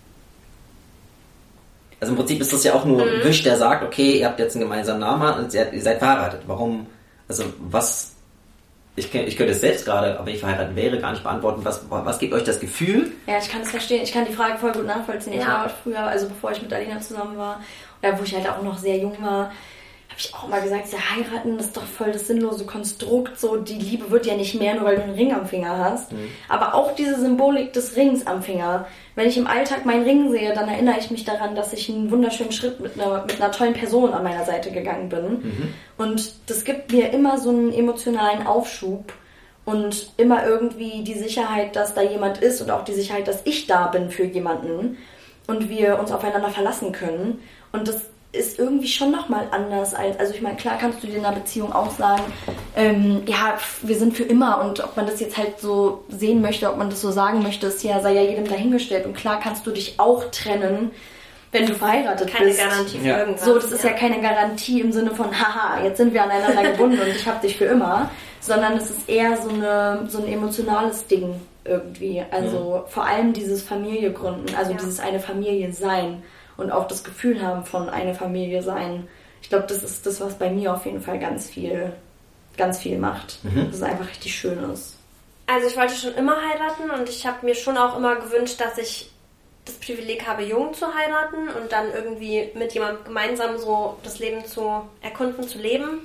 Also im Prinzip ist das ja auch nur ein Wisch, der sagt, okay, ihr habt jetzt einen gemeinsamen Namen und ihr seid verheiratet. Warum, also was, ich könnte es selbst gerade, wenn ich verheiratet wäre, gar nicht beantworten, was gibt euch das Gefühl? Ja, ich kann es verstehen. Ich kann die Frage voll gut nachvollziehen. Ich war früher, also bevor ich mit Alina zusammen war, oder wo ich halt auch noch sehr jung war, habe ich auch mal gesagt, ja, heiraten ist doch voll das sinnlose Konstrukt, so die Liebe wird ja nicht mehr, nur weil du einen Ring am Finger hast. Aber auch diese Symbolik des Rings am Finger. Wenn ich im Alltag meinen Ring sehe, dann erinnere ich mich daran, dass ich einen wunderschönen Schritt mit einer tollen Person an meiner Seite gegangen bin. Und das gibt mir immer so einen emotionalen Aufschub und immer irgendwie die Sicherheit, dass da jemand ist und auch die Sicherheit, dass ich da bin für jemanden und wir uns aufeinander verlassen können. Und das ist irgendwie schon nochmal anders also ich meine, klar kannst du dir in einer Beziehung auch sagen, wir sind für immer und ob man das jetzt halt so sehen möchte, ob man das so sagen möchte, sei ja jedem dahingestellt und klar kannst du dich auch trennen, wenn du verheiratet bist. Keine Garantie für irgendwas. So, das ist ja keine Garantie im Sinne von, haha, jetzt sind wir aneinander gebunden und ich hab dich für immer, sondern es ist eher so ein emotionales Ding irgendwie, also vor allem dieses Familie gründen, also dieses eine Familie sein. Und auch das Gefühl haben von eine Familie sein. Ich glaube, das ist das, was bei mir auf jeden Fall ganz viel macht. Dass es einfach richtig schön ist. Also ich wollte schon immer heiraten und ich habe mir schon auch immer gewünscht, dass ich das Privileg habe, jung zu heiraten und dann irgendwie mit jemandem gemeinsam so das Leben zu erkunden, zu leben.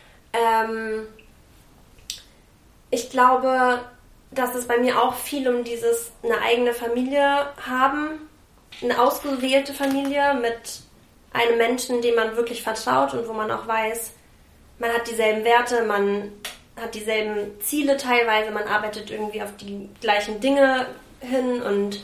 Ich glaube, dass es bei mir auch viel um dieses eine eigene Familie haben, eine ausgewählte Familie mit einem Menschen, dem man wirklich vertraut und wo man auch weiß, man hat dieselben Werte, man hat dieselben Ziele teilweise, man arbeitet irgendwie auf die gleichen Dinge hin und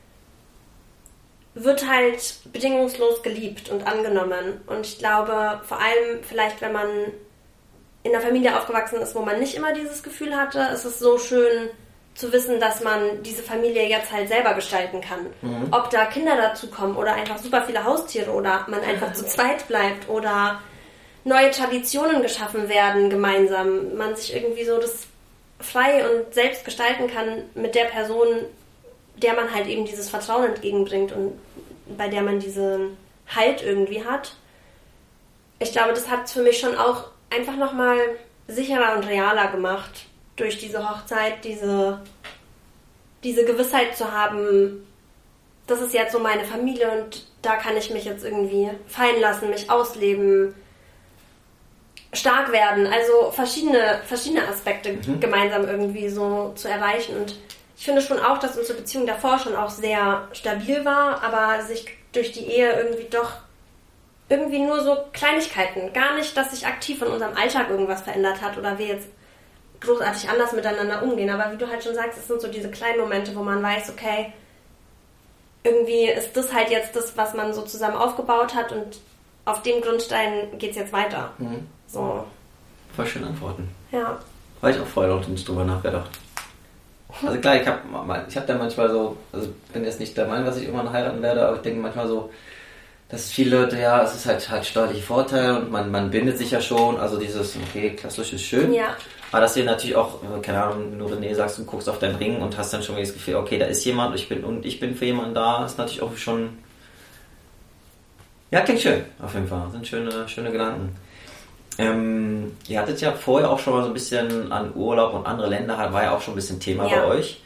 wird halt bedingungslos geliebt und angenommen. Und ich glaube, vor allem vielleicht, wenn man in einer Familie aufgewachsen ist, wo man nicht immer dieses Gefühl hatte, ist es so schön zu wissen, dass man diese Familie jetzt halt selber gestalten kann. Ob da Kinder dazukommen oder einfach super viele Haustiere oder man einfach zu zweit bleibt oder neue Traditionen geschaffen werden gemeinsam. Man sich irgendwie so das frei und selbst gestalten kann mit der Person, der man halt eben dieses Vertrauen entgegenbringt und bei der man diesen Halt irgendwie hat. Ich glaube, das hat es für mich schon auch einfach nochmal sicherer und realer gemacht, durch diese Hochzeit, diese Gewissheit zu haben, das ist jetzt so meine Familie und da kann ich mich jetzt irgendwie fallen lassen, mich ausleben, stark werden, also verschiedene Aspekte gemeinsam irgendwie so zu erreichen. Und ich finde schon auch, dass unsere Beziehung davor schon auch sehr stabil war, aber sich durch die Ehe irgendwie doch irgendwie nur so Kleinigkeiten, gar nicht, dass sich aktiv in unserem Alltag irgendwas verändert hat oder wir jetzt großartig anders miteinander umgehen, aber wie du halt schon sagst, es sind so diese kleinen Momente, wo man weiß, okay, irgendwie ist das halt jetzt das, was man so zusammen aufgebaut hat und auf dem Grundstein geht's jetzt weiter. So. Voll schöne Antworten. Ja. Habe ich auch vorher noch nicht drüber nachgedacht. Also klar, ich hab da manchmal so, also bin jetzt nicht der Meinung, dass ich irgendwann heiraten werde, aber ich denke manchmal so, dass viele Leute, es ist halt steuerliche Vorteile und man bindet sich ja schon, also dieses, okay, klassisch ist schön. Ja. Aber dass du natürlich auch, keine Ahnung, wenn du René sagst und guckst auf deinen Ring und hast dann schon das Gefühl, okay, da ist jemand und ich bin für jemanden da, ist natürlich auch schon, ja, klingt schön, auf jeden Fall, sind schöne Gedanken. Ihr hattet ja vorher auch schon mal so ein bisschen an Urlaub und andere Länder, war ja auch schon ein bisschen Thema bei euch.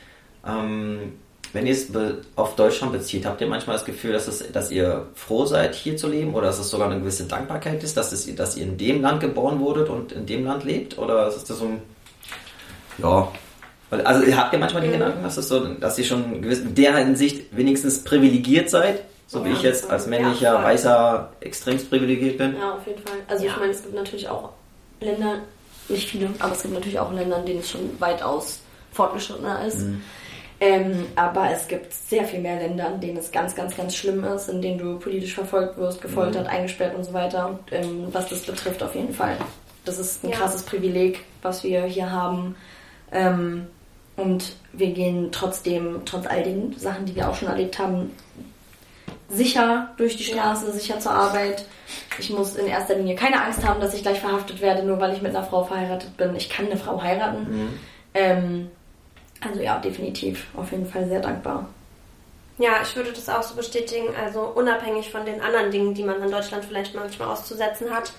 Wenn ihr es auf Deutschland bezieht, habt ihr manchmal das Gefühl, dass ihr froh seid, hier zu leben? Oder dass es sogar eine gewisse Dankbarkeit ist, dass ihr in dem Land geboren wurdet und in dem Land lebt? Oder ist das so ein... Ja... Also habt ihr manchmal den Gedanken, dass ihr schon in der Hinsicht wenigstens privilegiert seid? So wie ich jetzt als männlicher, weißer extremst privilegiert bin? Ja, auf jeden Fall. Also ich meine, es gibt natürlich auch Länder, nicht viele, aber es gibt natürlich auch Länder, in denen es schon weitaus fortgeschrittener ist. Aber es gibt sehr viel mehr Länder, in denen es ganz, ganz, ganz schlimm ist, in denen du politisch verfolgt wirst, gefoltert, eingesperrt und so weiter. Und, was das betrifft, auf jeden Fall. Das ist ein krasses Privileg, was wir hier haben. Und wir gehen trotz all den Sachen, die wir auch schon erlebt haben, sicher durch die Straße, sicher zur Arbeit. Ich muss in erster Linie keine Angst haben, dass ich gleich verhaftet werde, nur weil ich mit einer Frau verheiratet bin. Ich kann eine Frau heiraten. Also ja, definitiv. Auf jeden Fall sehr dankbar. Ja, ich würde das auch so bestätigen. Also unabhängig von den anderen Dingen, die man in Deutschland vielleicht manchmal auszusetzen hat,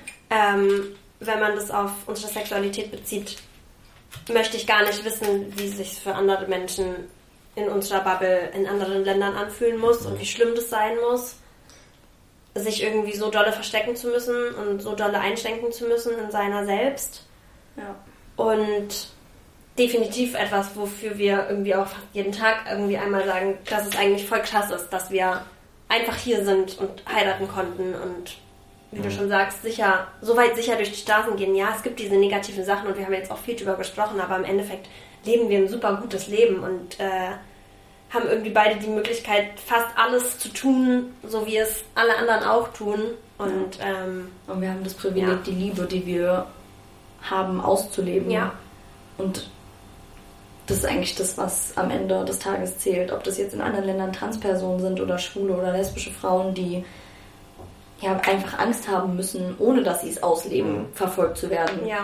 wenn man das auf unsere Sexualität bezieht, möchte ich gar nicht wissen, wie es sich für andere Menschen in unserer Bubble in anderen Ländern anfühlen muss und wie schlimm das sein muss, sich irgendwie so dolle verstecken zu müssen und so dolle einschränken zu müssen in seiner selbst. Ja. Und definitiv etwas, wofür wir irgendwie auch fast jeden Tag irgendwie einmal sagen, dass es eigentlich voll krass ist, dass wir einfach hier sind und heiraten konnten und wie du schon sagst, so weit sicher durch die Straßen gehen. Ja, es gibt diese negativen Sachen und wir haben jetzt auch viel drüber gesprochen, aber im Endeffekt leben wir ein super gutes Leben und haben irgendwie beide die Möglichkeit, fast alles zu tun, so wie es alle anderen auch tun. Und wir haben das Privileg, die Liebe, die wir haben, auszuleben. Ja. Und das ist eigentlich das, was am Ende des Tages zählt. Ob das jetzt in anderen Ländern Transpersonen sind oder schwule oder lesbische Frauen, die einfach Angst haben müssen, ohne dass sie es ausleben, verfolgt zu werden. Ja.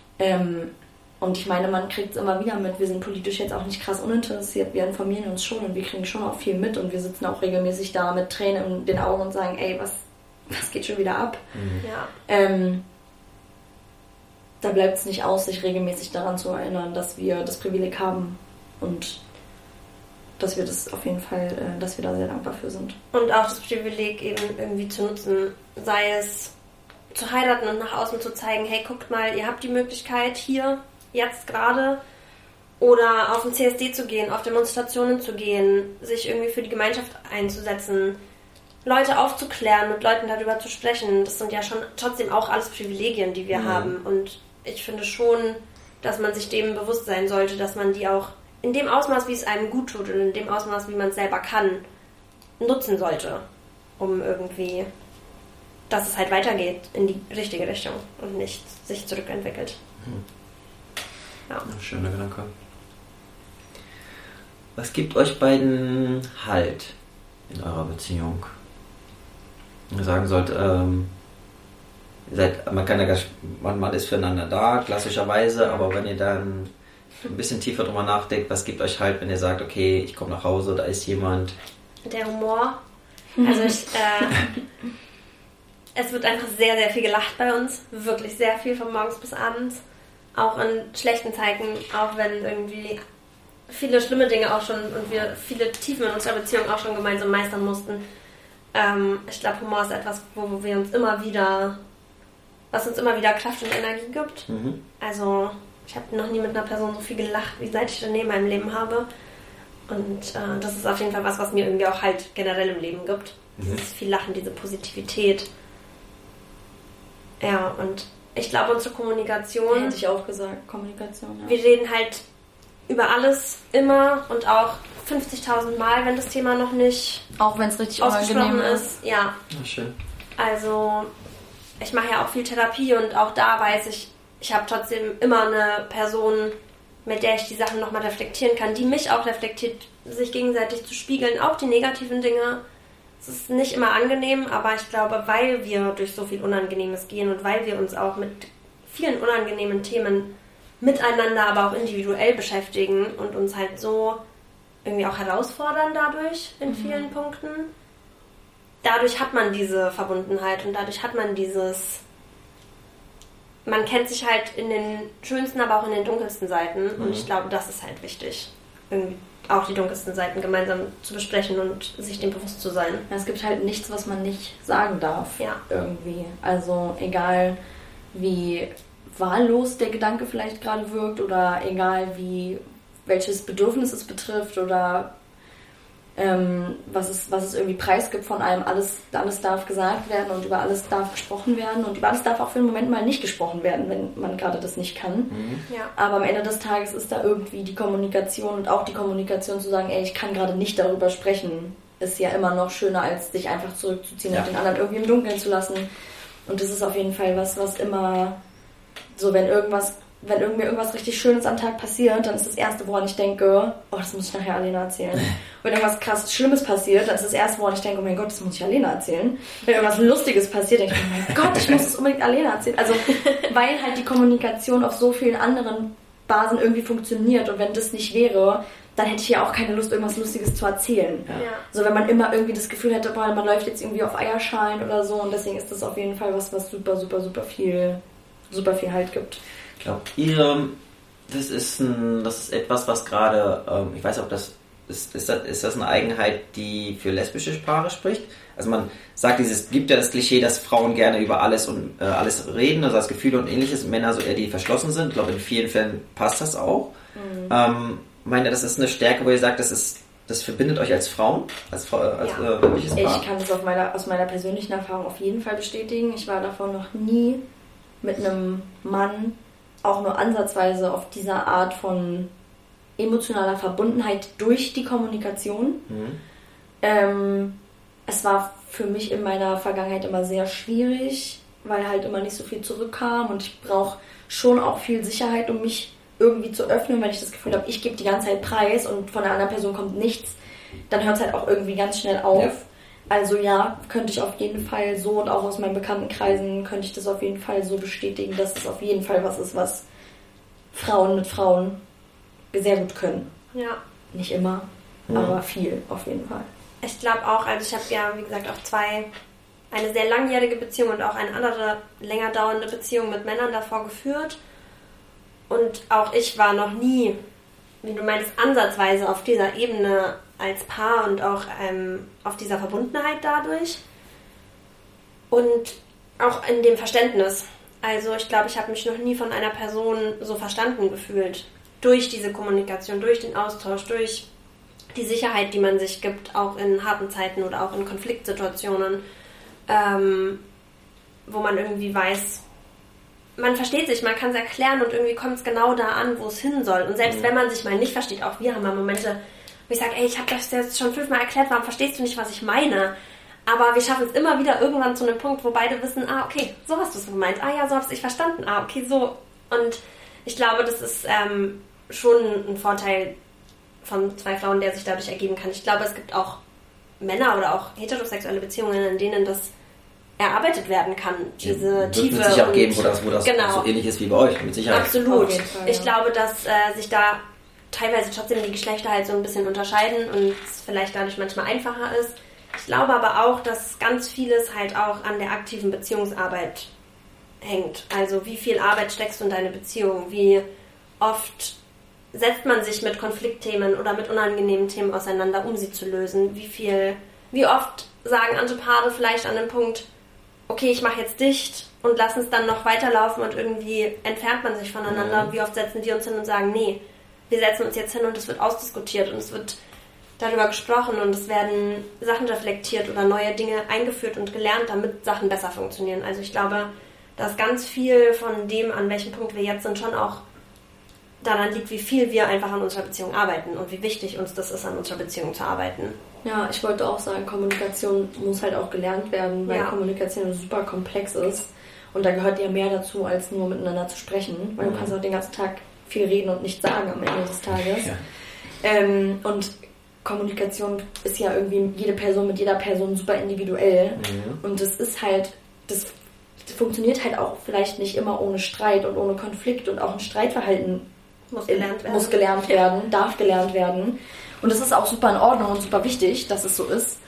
Und ich meine, man kriegt es immer wieder mit, wir sind politisch jetzt auch nicht krass uninteressiert, wir informieren uns schon und wir kriegen schon auch viel mit und wir sitzen auch regelmäßig da mit Tränen in den Augen und sagen, ey, was geht schon wieder ab? Ja. Da bleibt es nicht aus, sich regelmäßig daran zu erinnern, dass wir das Privileg haben und dass wir das auf jeden Fall, dass wir da sehr dankbar für sind. Und auch das Privileg eben irgendwie zu nutzen, sei es zu heiraten und nach außen zu zeigen, hey, guckt mal, ihr habt die Möglichkeit hier, jetzt gerade, oder auf den CSD zu gehen, auf Demonstrationen zu gehen, sich irgendwie für die Gemeinschaft einzusetzen, Leute aufzuklären, mit Leuten darüber zu sprechen. Das sind ja schon trotzdem auch alles Privilegien, die wir haben. Und ich finde schon, dass man sich dem bewusst sein sollte, dass man die auch in dem Ausmaß, wie es einem gut tut und in dem Ausmaß, wie man es selber kann, nutzen sollte, um irgendwie, dass es halt weitergeht in die richtige Richtung und nicht sich zurückentwickelt. Ja. Schöner Gedanke. Was gibt euch beiden Halt in eurer Beziehung? Ihr sagen sollt, man ist füreinander da, klassischerweise, aber wenn ihr dann ein bisschen tiefer drüber nachdenkt, was gibt euch Halt, wenn ihr sagt, okay, ich komme nach Hause, da ist jemand. Der Humor. Also es wird einfach sehr, sehr viel gelacht bei uns. Wirklich sehr viel von morgens bis abends. Auch in schlechten Zeiten, auch wenn irgendwie viele schlimme Dinge auch schon und wir viele Tiefen in unserer Beziehung auch schon gemeinsam meistern mussten. Ich glaube, Humor ist etwas, wo wir uns immer wieder, was uns immer wieder Kraft und Energie gibt. Also ich habe noch nie mit einer Person so viel gelacht, wie seit ich René in meinem Leben habe. Und das ist auf jeden Fall was mir irgendwie auch halt generell im Leben gibt. Dieses viel Lachen, diese Positivität. Ja, und ich glaube, unsere Kommunikation... Hätte ich auch gesagt, Kommunikation, ja. Wir reden halt über alles, immer und auch 50.000 Mal, wenn das Thema noch nicht auch wenn es richtig ausgesprochen ist. Ja. Ja, schön. Also, ich mache ja auch viel Therapie und auch da weiß ich habe trotzdem immer eine Person, mit der ich die Sachen nochmal reflektieren kann, die mich auch reflektiert, sich gegenseitig zu spiegeln, auch die negativen Dinge. Es ist nicht immer angenehm, aber ich glaube, weil wir durch so viel Unangenehmes gehen und weil wir uns auch mit vielen unangenehmen Themen miteinander, aber auch individuell beschäftigen und uns halt so irgendwie auch herausfordern dadurch in vielen Punkten, dadurch hat man diese Verbundenheit und dadurch hat man dieses man kennt sich halt in den schönsten, aber auch in den dunkelsten Seiten. Und ich glaube, das ist halt wichtig, irgendwie auch die dunkelsten Seiten gemeinsam zu besprechen und sich dem bewusst zu sein. Ja, es gibt halt nichts, was man nicht sagen darf. Ja. Irgendwie. Also egal wie wahllos der Gedanke vielleicht gerade wirkt oder egal welches Bedürfnis es betrifft oder was es irgendwie preisgibt von einem, alles darf gesagt werden und über alles darf gesprochen werden und über alles darf auch für einen Moment mal nicht gesprochen werden, wenn man gerade das nicht kann. Ja. Aber am Ende des Tages ist da irgendwie die Kommunikation und auch die Kommunikation zu sagen, ey, ich kann gerade nicht darüber sprechen, ist ja immer noch schöner, als sich einfach zurückzuziehen und den anderen irgendwie im Dunkeln zu lassen. Und das ist auf jeden Fall was immer so, wenn irgendwie irgendwas richtig Schönes am Tag passiert, dann ist das Erste, woran ich denke, oh, das muss ich nachher Alena erzählen. Wenn irgendwas krass Schlimmes passiert, dann ist das Erste, woran ich denke, oh mein Gott, das muss ich Alena erzählen. Wenn irgendwas Lustiges passiert, denke ich, oh mein Gott, ich muss es unbedingt Alena erzählen. Also, weil halt die Kommunikation auf so vielen anderen Basen irgendwie funktioniert und wenn das nicht wäre, dann hätte ich ja auch keine Lust, irgendwas Lustiges zu erzählen. Ja. So, wenn man immer irgendwie das Gefühl hätte, boah, man läuft jetzt irgendwie auf Eierschalen oder so und deswegen ist das auf jeden Fall was super, super, super viel Halt gibt. Glaubt ihr, das ist etwas, was gerade, ich weiß nicht, ob das ist das eine Eigenheit, die für lesbische Sprache spricht? Also man sagt gibt ja das Klischee, dass Frauen gerne über alles und alles reden, also das Gefühle und ähnliches, Männer so eher die verschlossen sind. Ich glaube, in vielen Fällen passt das auch. Meint ihr, das ist eine Stärke, wo ihr sagt, das verbindet euch als Frauen, als weibliches Paar? Ich kann das aus meiner persönlichen Erfahrung auf jeden Fall bestätigen. Ich war davon noch nie mit einem Mann auch nur ansatzweise auf dieser Art von emotionaler Verbundenheit durch die Kommunikation. Es war für mich in meiner Vergangenheit immer sehr schwierig, weil halt immer nicht so viel zurückkam und ich brauche schon auch viel Sicherheit, um mich irgendwie zu öffnen, wenn ich das Gefühl habe, ich gebe die ganze Zeit Preis und von der anderen Person kommt nichts, dann hört es halt auch irgendwie ganz schnell auf. Ja. Also ja, könnte ich auf jeden Fall so und auch aus meinen Bekanntenkreisen könnte ich das auf jeden Fall so bestätigen, dass es auf jeden Fall was ist, was Frauen mit Frauen sehr gut können. Ja. Nicht immer, aber viel auf jeden Fall. Ich glaube auch, also ich habe ja, wie gesagt, auch eine sehr langjährige Beziehung und auch eine andere, länger dauernde Beziehung mit Männern davor geführt. Und auch ich war noch nie, wie du meinst, ansatzweise auf dieser Ebene als Paar und auch auf dieser Verbundenheit dadurch. Und auch in dem Verständnis. Also ich glaube, ich habe mich noch nie von einer Person so verstanden gefühlt. Durch diese Kommunikation, durch den Austausch, durch die Sicherheit, die man sich gibt, auch in harten Zeiten oder auch in Konfliktsituationen, wo man irgendwie weiß, man versteht sich, man kann es erklären und irgendwie kommt es genau da an, wo es hin soll. Und selbst wenn man sich mal nicht versteht, auch wir haben mal Momente, wo ich sage, ey, ich habe das jetzt schon 5-mal erklärt, warum verstehst du nicht, was ich meine? Aber wir schaffen es immer wieder irgendwann zu einem Punkt, wo beide wissen, okay, so hast du es gemeint, ja, so hast du es verstanden, okay, so. Und ich glaube, das ist schon ein Vorteil von 2 Frauen, der sich dadurch ergeben kann. Ich glaube, es gibt auch Männer oder auch heterosexuelle Beziehungen, in denen das erarbeitet werden kann, diese Tiefe. Wird es sich auch geben, wo das genau. so ähnlich ist wie bei euch, mit Sicherheit. Absolut. Fall, ich glaube, dass sich da teilweise trotzdem die Geschlechter halt so ein bisschen unterscheiden und es vielleicht dadurch manchmal einfacher ist. Ich glaube aber auch, dass ganz vieles halt auch an der aktiven Beziehungsarbeit hängt. Also wie viel Arbeit steckst du in deine Beziehung? Wie oft setzt man sich mit Konfliktthemen oder mit unangenehmen Themen auseinander, um sie zu lösen? Wie oft sagen andere Paare vielleicht an dem Punkt, okay, ich mache jetzt dicht und lassen es dann noch weiterlaufen und irgendwie entfernt man sich voneinander. Und wie oft setzen wir uns hin und sagen, nee, wir setzen uns jetzt hin und es wird ausdiskutiert und es wird darüber gesprochen und es werden Sachen reflektiert oder neue Dinge eingeführt und gelernt, damit Sachen besser funktionieren. Also ich glaube, dass ganz viel von dem, an welchem Punkt wir jetzt sind, schon auch daran liegt, wie viel wir einfach an unserer Beziehung arbeiten und wie wichtig uns das ist, an unserer Beziehung zu arbeiten. Ja, ich wollte auch sagen, Kommunikation muss halt auch gelernt werden, weil Kommunikation super komplex ist und da gehört ja mehr dazu, als nur miteinander zu sprechen, weil du kannst auch den ganzen Tag viel reden und nichts sagen am Ende des Tages. Ja. Und Kommunikation ist ja irgendwie jede Person mit jeder Person super individuell und das ist halt, das funktioniert halt auch vielleicht nicht immer ohne Streit und ohne Konflikt und auch ein Streitverhalten muss gelernt werden, darf gelernt werden und das ist auch super in Ordnung und super wichtig, dass es so ist,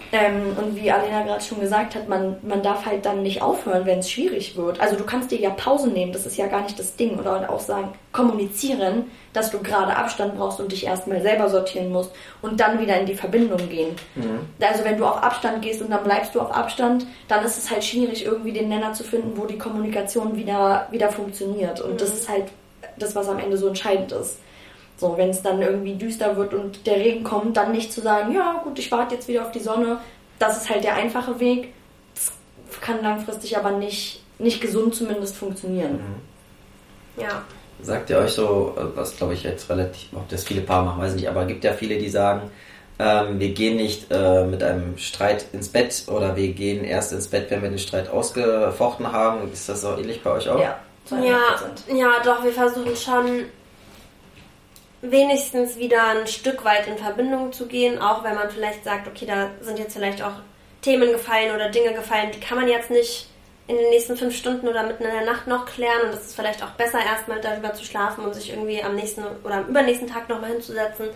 Und wie Alena gerade schon gesagt hat, man darf halt dann nicht aufhören, wenn es schwierig wird. Also du kannst dir ja Pausen nehmen, das ist ja gar nicht das Ding. Oder auch sagen, kommunizieren, dass du gerade Abstand brauchst und dich erstmal selber sortieren musst und dann wieder in die Verbindung gehen. Also wenn du auf Abstand gehst und dann bleibst du auf Abstand, dann ist es halt schwierig, irgendwie den Nenner zu finden, wo die Kommunikation wieder funktioniert. Und das ist halt das, was am Ende so entscheidend ist. So, wenn es dann irgendwie düster wird und der Regen kommt, dann nicht zu sagen, ja gut, ich warte jetzt wieder auf die Sonne. Das ist halt der einfache Weg. Das kann langfristig aber nicht gesund zumindest funktionieren. Ja. Sagt ihr euch so, was glaube ich jetzt relativ, ob das viele Paare machen, weiß ich nicht, aber es gibt ja viele, die sagen, wir gehen nicht mit einem Streit ins Bett oder wir gehen erst ins Bett, wenn wir den Streit ausgefochten haben. Ist das so ähnlich bei euch auch? Ja, 200%. Ja, doch, wir versuchen schon wenigstens wieder ein Stück weit in Verbindung zu gehen, auch wenn man vielleicht sagt, okay, da sind jetzt vielleicht auch Themen gefallen oder Dinge gefallen, die kann man jetzt nicht in den nächsten 5 Stunden oder mitten in der Nacht noch klären und es ist vielleicht auch besser, erstmal darüber zu schlafen und sich irgendwie am nächsten oder am übernächsten Tag nochmal hinzusetzen.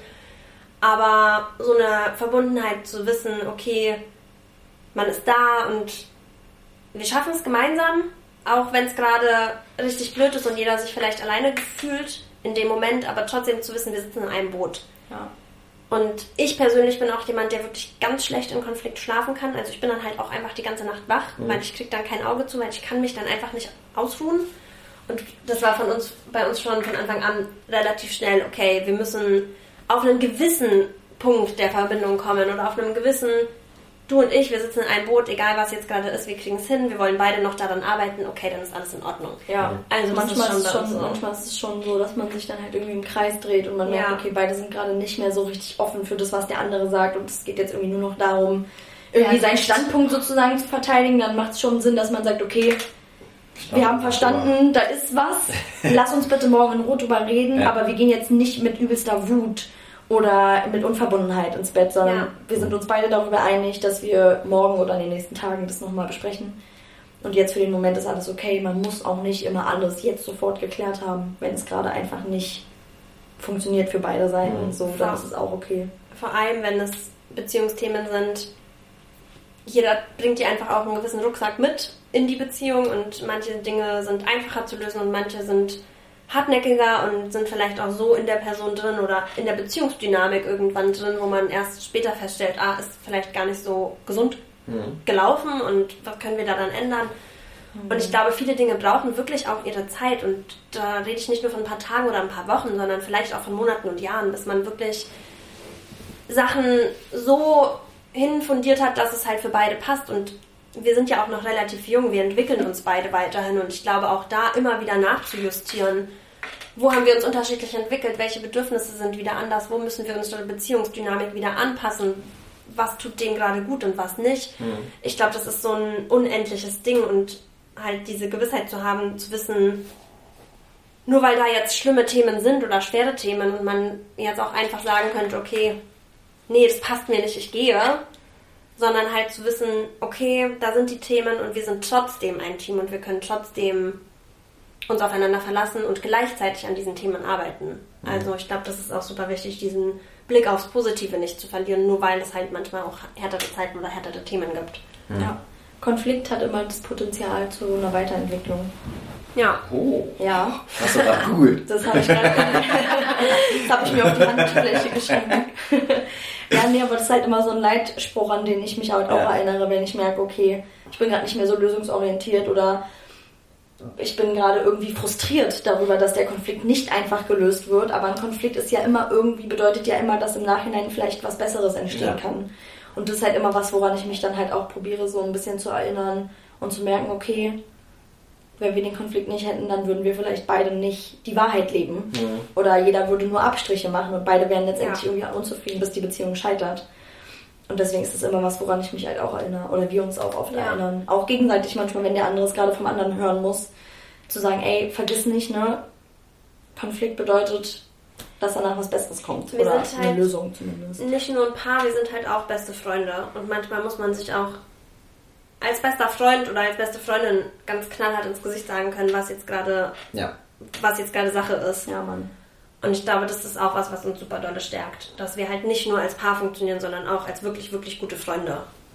Aber so eine Verbundenheit zu wissen, okay, man ist da und wir schaffen es gemeinsam, auch wenn es gerade richtig blöd ist und jeder sich vielleicht alleine fühlt in dem Moment, aber trotzdem zu wissen, wir sitzen in einem Boot. Ja. Und ich persönlich bin auch jemand, der wirklich ganz schlecht im Konflikt schlafen kann. Also ich bin dann halt auch einfach die ganze Nacht wach, weil ich kriege dann kein Auge zu, weil ich kann mich dann einfach nicht ausruhen. Und das war bei uns schon von Anfang an relativ schnell, okay, wir müssen auf einen gewissen Punkt der Verbindung kommen oder auf einem gewissen, du und ich, wir sitzen in einem Boot, egal was jetzt gerade ist, wir kriegen es hin, wir wollen beide noch daran arbeiten, okay, dann ist alles in Ordnung. Ja, also manchmal ist es schon so, dass man sich dann halt irgendwie im Kreis dreht und man merkt, okay, beide sind gerade nicht mehr so richtig offen für das, was der andere sagt und es geht jetzt irgendwie nur noch darum, irgendwie seinen Standpunkt sozusagen zu verteidigen, dann macht es schon Sinn, dass man sagt, okay, wir haben verstanden, da ist was, lass uns bitte morgen in Ruhe drüber reden, aber wir gehen jetzt nicht mit übelster Wut oder mit Unverbundenheit ins Bett, sondern wir sind uns beide darüber einig, dass wir morgen oder in den nächsten Tagen das nochmal besprechen. Und jetzt für den Moment ist alles okay. Man muss auch nicht immer alles jetzt sofort geklärt haben, wenn es gerade einfach nicht funktioniert für beide Seiten und so, dann ist es auch okay. Vor allem, wenn es Beziehungsthemen sind, jeder bringt dir einfach auch einen gewissen Rucksack mit in die Beziehung und manche Dinge sind einfacher zu lösen und manche sind hartnäckiger und sind vielleicht auch so in der Person drin oder in der Beziehungsdynamik irgendwann drin, wo man erst später feststellt, ist vielleicht gar nicht so gesund gelaufen und was können wir da dann ändern? Und ich glaube, viele Dinge brauchen wirklich auch ihre Zeit und da rede ich nicht nur von ein paar Tagen oder ein paar Wochen, sondern vielleicht auch von Monaten und Jahren, bis man wirklich Sachen so hinfundiert hat, dass es halt für beide passt und wir sind ja auch noch relativ jung, wir entwickeln uns beide weiterhin und ich glaube auch da immer wieder nachzujustieren, wo haben wir uns unterschiedlich entwickelt, welche Bedürfnisse sind wieder anders, wo müssen wir unsere Beziehungsdynamik wieder anpassen, was tut denen gerade gut und was nicht. Ich glaube, das ist so ein unendliches Ding und halt diese Gewissheit zu haben, zu wissen, nur weil da jetzt schlimme Themen sind oder schwere Themen und man jetzt auch einfach sagen könnte, okay, nee, das passt mir nicht, ich gehe, sondern halt zu wissen, okay, da sind die Themen und wir sind trotzdem ein Team und wir können trotzdem uns aufeinander verlassen und gleichzeitig an diesen Themen arbeiten. Also ich glaube, das ist auch super wichtig, diesen Blick aufs Positive nicht zu verlieren, nur weil es halt manchmal auch härtere Zeiten oder härtere Themen gibt. Ja. Konflikt hat immer das Potenzial zu einer Weiterentwicklung. Ja. Oh. Ja. Hast du gerade googelt? Das habe ich gerade das habe ich mir auf die Handfläche geschrieben. Ja, nee, aber das ist halt immer so ein Leitspruch, an den ich mich halt auch erinnere, wenn ich merke, okay, ich bin gerade nicht mehr so lösungsorientiert oder ich bin gerade irgendwie frustriert darüber, dass der Konflikt nicht einfach gelöst wird, aber ein Konflikt ist ja immer irgendwie, bedeutet ja immer, dass im Nachhinein vielleicht was Besseres entstehen kann. Und das ist halt immer was, woran ich mich dann halt auch probiere, so ein bisschen zu erinnern und zu merken, okay, wenn wir den Konflikt nicht hätten, dann würden wir vielleicht beide nicht die Wahrheit leben. Oder jeder würde nur Abstriche machen und beide wären letztendlich irgendwie unzufrieden, bis die Beziehung scheitert. Und deswegen ist das immer was, woran ich mich halt auch erinnere. Oder wir uns auch oft erinnern. Auch gegenseitig manchmal, wenn der andere es gerade vom anderen hören muss, zu sagen, ey, vergiss nicht, ne? Konflikt bedeutet, dass danach was Besseres kommt. Wir oder sind eine halt Lösung zumindest. Nicht nur ein Paar, wir sind halt auch beste Freunde. Und manchmal muss man sich auch als bester Freund oder als beste Freundin ganz knallhart ins Gesicht sagen können, was jetzt gerade Sache ist. Ja, Mann. Und ich glaube, das ist auch was uns super dolle stärkt. Dass wir halt nicht nur als Paar funktionieren, sondern auch als wirklich, wirklich gute Freunde.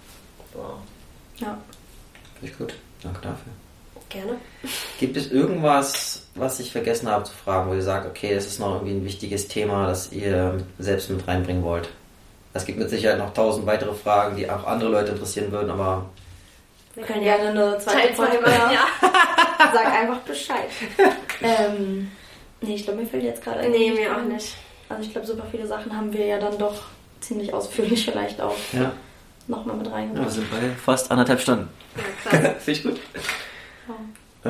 Wow. Ja. Finde ich gut. Danke dafür. Gerne. Gibt es irgendwas, was ich vergessen habe zu fragen, wo ihr sagt, okay, das ist noch irgendwie ein wichtiges Thema, das ihr selbst mit reinbringen wollt? Es gibt mit Sicherheit noch 1000 weitere Fragen, die auch andere Leute interessieren würden, aber... Wir können gerne eine zweite Folge machen. Ja. Sag einfach Bescheid. Nee, ich glaube, mir fällt jetzt gerade Nee, mir auch nicht. Also ich glaube, super viele Sachen haben wir ja dann doch ziemlich ausführlich vielleicht auch nochmal mit reingebracht. Ja, wir sind bei fast 1,5 Stunden. Ja, krass. Finde ich gut. Ja.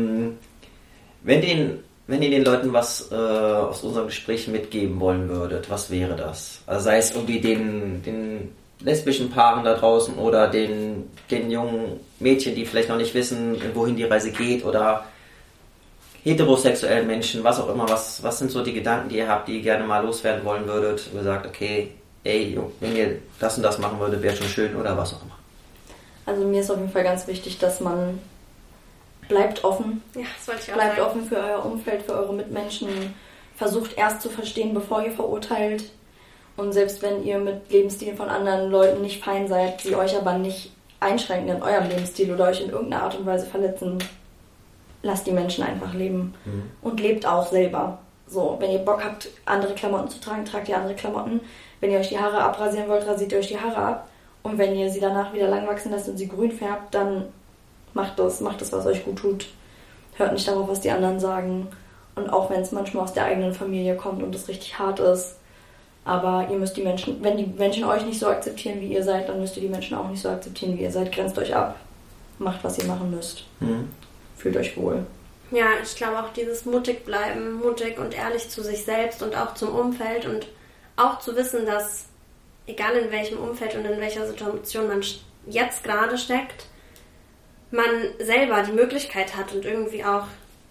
Wenn ihr den Leuten was aus unserem Gespräch mitgeben wollen würdet, was wäre das? Also sei es irgendwie den lesbischen Paaren da draußen oder den jungen Mädchen, die vielleicht noch nicht wissen, wohin die Reise geht, oder heterosexuellen Menschen, was auch immer, was sind so die Gedanken, die ihr habt, die ihr gerne mal loswerden wollen würdet, wo ihr sagt, okay, ey, wenn ihr das und das machen würdet, wäre schon schön, oder was auch immer. Also mir ist auf jeden Fall ganz wichtig, dass man bleibt offen. Ja, das wollte ich auch Bleibt sagen. offen für euer Umfeld, für eure Mitmenschen. Versucht erst zu verstehen, bevor ihr verurteilt. Und selbst wenn ihr mit Lebensstilen von anderen Leuten nicht fein seid, sie euch aber nicht einschränken in eurem Lebensstil oder euch in irgendeiner Art und Weise verletzen, lasst die Menschen einfach leben. Und lebt auch selber. So, wenn ihr Bock habt, andere Klamotten zu tragen, tragt ihr andere Klamotten. Wenn ihr euch die Haare abrasieren wollt, rasiert ihr euch die Haare ab. Und wenn ihr sie danach wieder lang wachsen lasst und sie grün färbt, dann macht das, was euch gut tut. Hört nicht darauf, was die anderen sagen. Und auch wenn es manchmal aus der eigenen Familie kommt und es richtig hart ist. Aber ihr müsst die Menschen, wenn die Menschen euch nicht so akzeptieren, wie ihr seid, dann müsst ihr die Menschen auch nicht so akzeptieren, wie ihr seid. Grenzt euch ab. Macht, was ihr machen müsst. Fühlt euch wohl. Ja, ich glaube auch dieses mutig bleiben, mutig und ehrlich zu sich selbst und auch zum Umfeld und auch zu wissen, dass egal in welchem Umfeld und in welcher Situation man jetzt gerade steckt, man selber die Möglichkeit hat und irgendwie auch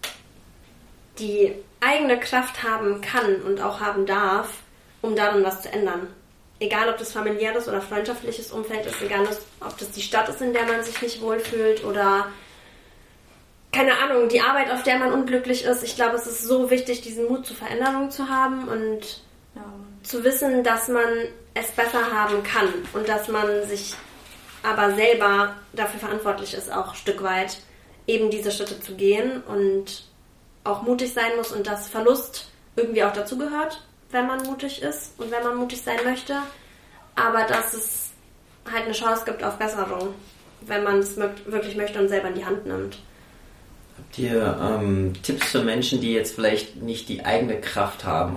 die eigene Kraft haben kann und auch haben darf, um darin was zu ändern. Egal, ob das familiäres oder freundschaftliches Umfeld ist, egal, ob das die Stadt ist, in der man sich nicht wohlfühlt oder, keine Ahnung, die Arbeit, auf der man unglücklich ist. Ich glaube, es ist so wichtig, diesen Mut zur Veränderung zu haben und zu wissen, dass man es besser haben kann und dass man sich aber selber dafür verantwortlich ist, auch ein Stück weit eben diese Schritte zu gehen und auch mutig sein muss und dass Verlust irgendwie auch dazugehört, wenn man mutig ist und wenn man mutig sein möchte, aber dass es halt eine Chance gibt auf Besserung, wenn man es wirklich möchte und selber in die Hand nimmt. Habt ihr Tipps für Menschen, die jetzt vielleicht nicht die eigene Kraft haben,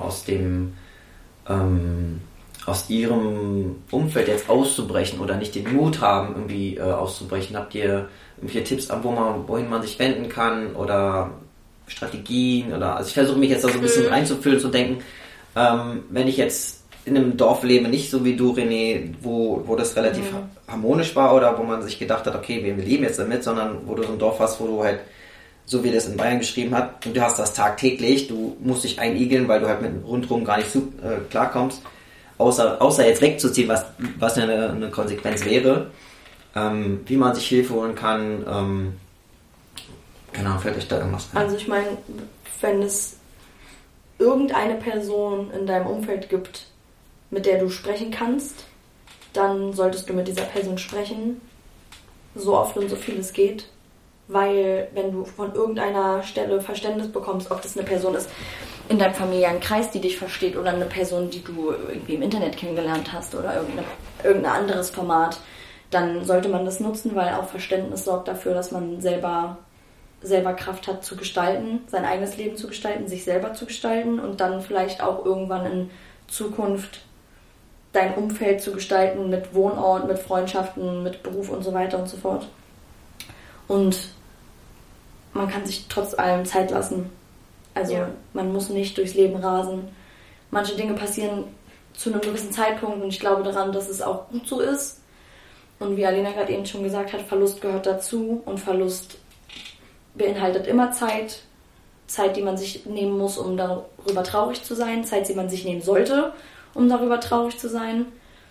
aus ihrem Umfeld jetzt auszubrechen oder nicht den Mut haben, irgendwie auszubrechen? Habt ihr irgendwelche Tipps, wohin man sich wenden kann oder Strategien? Also ich versuche mich jetzt da so ein bisschen reinzufühlen, zu denken, wenn ich jetzt in einem Dorf lebe, nicht so wie du, René, wo das relativ harmonisch war oder wo man sich gedacht hat, okay, wir leben jetzt damit, sondern wo du so ein Dorf hast, wo du halt, so wie das in Bayern geschrieben hat, und du hast das tagtäglich, du musst dich einigeln, weil du halt mit rundherum gar nicht klarkommst, außer jetzt wegzuziehen, was ja eine Konsequenz wäre, wie man sich Hilfe holen kann, genau, fällt euch da irgendwas ein? Also ich meine, wenn es irgendeine Person in deinem Umfeld gibt, mit der du sprechen kannst, dann solltest du mit dieser Person sprechen, so oft und so viel es geht, weil wenn du von irgendeiner Stelle Verständnis bekommst, ob das eine Person ist in deinem familiären Kreis, die dich versteht, oder eine Person, die du irgendwie im Internet kennengelernt hast oder irgendein anderes Format, dann sollte man das nutzen, weil auch Verständnis sorgt dafür, dass man selber Kraft hat zu gestalten, sein eigenes Leben zu gestalten, sich selber zu gestalten und dann vielleicht auch irgendwann in Zukunft dein Umfeld zu gestalten mit Wohnort, mit Freundschaften, mit Beruf und so weiter und so fort. Und man kann sich trotz allem Zeit lassen. Also man muss nicht durchs Leben rasen. Manche Dinge passieren zu einem gewissen Zeitpunkt und ich glaube daran, dass es auch gut so ist. Und wie Alena gerade eben schon gesagt hat, Verlust gehört dazu und Verlust beinhaltet immer Zeit, die man sich nehmen muss, um darüber traurig zu sein, Zeit, die man sich nehmen sollte, um darüber traurig zu sein.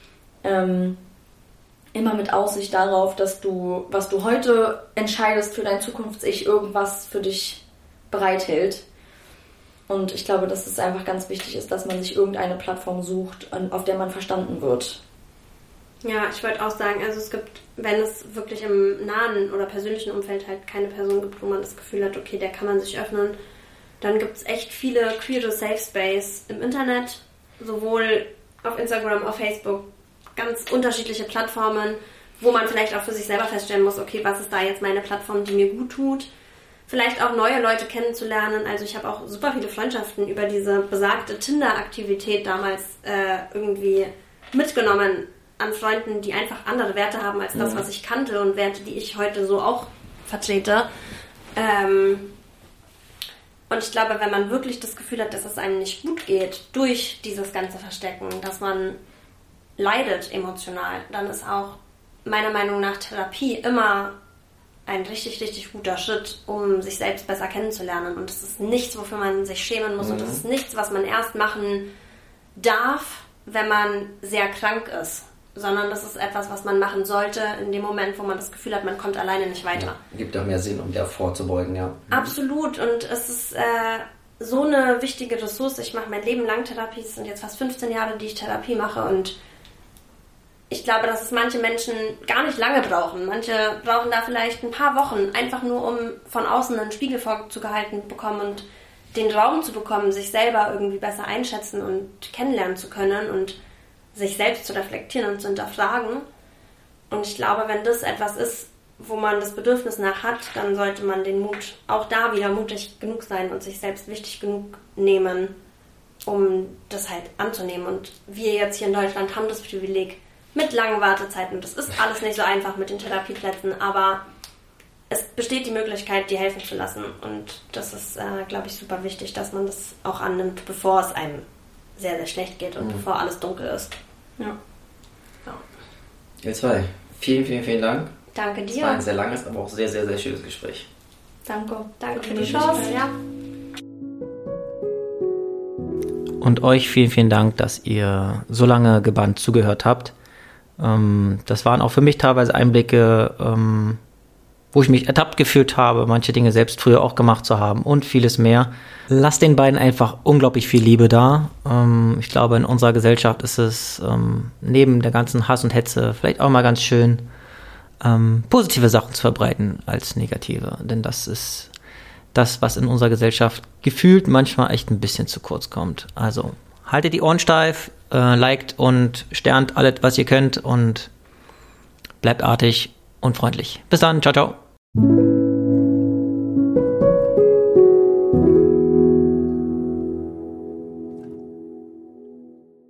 Immer mit Aussicht darauf, dass du, was du heute entscheidest für dein Zukunfts-Ich, irgendwas für dich bereithält. Und ich glaube, dass es einfach ganz wichtig ist, dass man sich irgendeine Plattform sucht, auf der man verstanden wird. Ja, ich wollte auch sagen, also es gibt, wenn es wirklich im nahen oder persönlichen Umfeld halt keine Person gibt, wo man das Gefühl hat, okay, der kann man sich öffnen, dann gibt es echt viele queere Safe Space im Internet, sowohl auf Instagram, auf Facebook, ganz unterschiedliche Plattformen, wo man vielleicht auch für sich selber feststellen muss, okay, was ist da jetzt meine Plattform, die mir gut tut. Vielleicht auch neue Leute kennenzulernen. Also ich habe auch super viele Freundschaften über diese besagte Tinder-Aktivität damals irgendwie mitgenommen an Freunden, die einfach andere Werte haben als das, was ich kannte und Werte, die ich heute so auch vertrete. Und ich glaube, wenn man wirklich das Gefühl hat, dass es einem nicht gut geht durch dieses ganze Verstecken, dass man leidet emotional, dann ist auch meiner Meinung nach Therapie immer ein richtig, richtig guter Schritt, um sich selbst besser kennenzulernen. Und es ist nichts, wofür man sich schämen muss. Und es ist nichts, was man erst machen darf, wenn man sehr krank ist. Sondern das ist etwas, was man machen sollte in dem Moment, wo man das Gefühl hat, man kommt alleine nicht weiter. Ja, gibt auch mehr Sinn, um der vorzubeugen, ja. Absolut. Und es ist so eine wichtige Ressource. Ich mache mein Leben lang Therapie. Es sind jetzt fast 15 Jahre, die ich Therapie mache. Und ich glaube, dass es manche Menschen gar nicht lange brauchen. Manche brauchen da vielleicht ein paar Wochen, einfach nur um von außen einen Spiegel vorzugehalten bekommen und den Raum zu bekommen, sich selber irgendwie besser einschätzen und kennenlernen zu können und sich selbst zu reflektieren und zu hinterfragen. Und ich glaube, wenn das etwas ist, wo man das Bedürfnis nach hat, dann sollte man den Mut, auch da wieder mutig genug sein und sich selbst wichtig genug nehmen, um das halt anzunehmen. Und wir jetzt hier in Deutschland haben das Privileg mit langen Wartezeiten. Das ist alles nicht so einfach mit den Therapieplätzen, aber es besteht die Möglichkeit, die helfen zu lassen. Und das ist, glaube ich, super wichtig, dass man das auch annimmt, bevor es einem sehr, sehr schlecht geht und bevor alles dunkel ist. Ja. Ihr zwei, vielen, vielen, vielen Dank. Danke dir. Es war ein sehr langes, aber auch sehr, sehr, sehr schönes Gespräch. Danke für die Chance. Ja. Und euch vielen, vielen Dank, dass ihr so lange gebannt zugehört habt. Das waren auch für mich teilweise Einblicke, wo ich mich ertappt gefühlt habe, manche Dinge selbst früher auch gemacht zu haben und vieles mehr. Lasst den beiden einfach unglaublich viel Liebe da. Ich glaube, in unserer Gesellschaft ist es neben der ganzen Hass und Hetze vielleicht auch mal ganz schön, positive Sachen zu verbreiten als negative. Denn das ist das, was in unserer Gesellschaft gefühlt manchmal echt ein bisschen zu kurz kommt. Also haltet die Ohren steif, liked und sternt alles, was ihr könnt und bleibt artig und freundlich. Bis dann, ciao, ciao.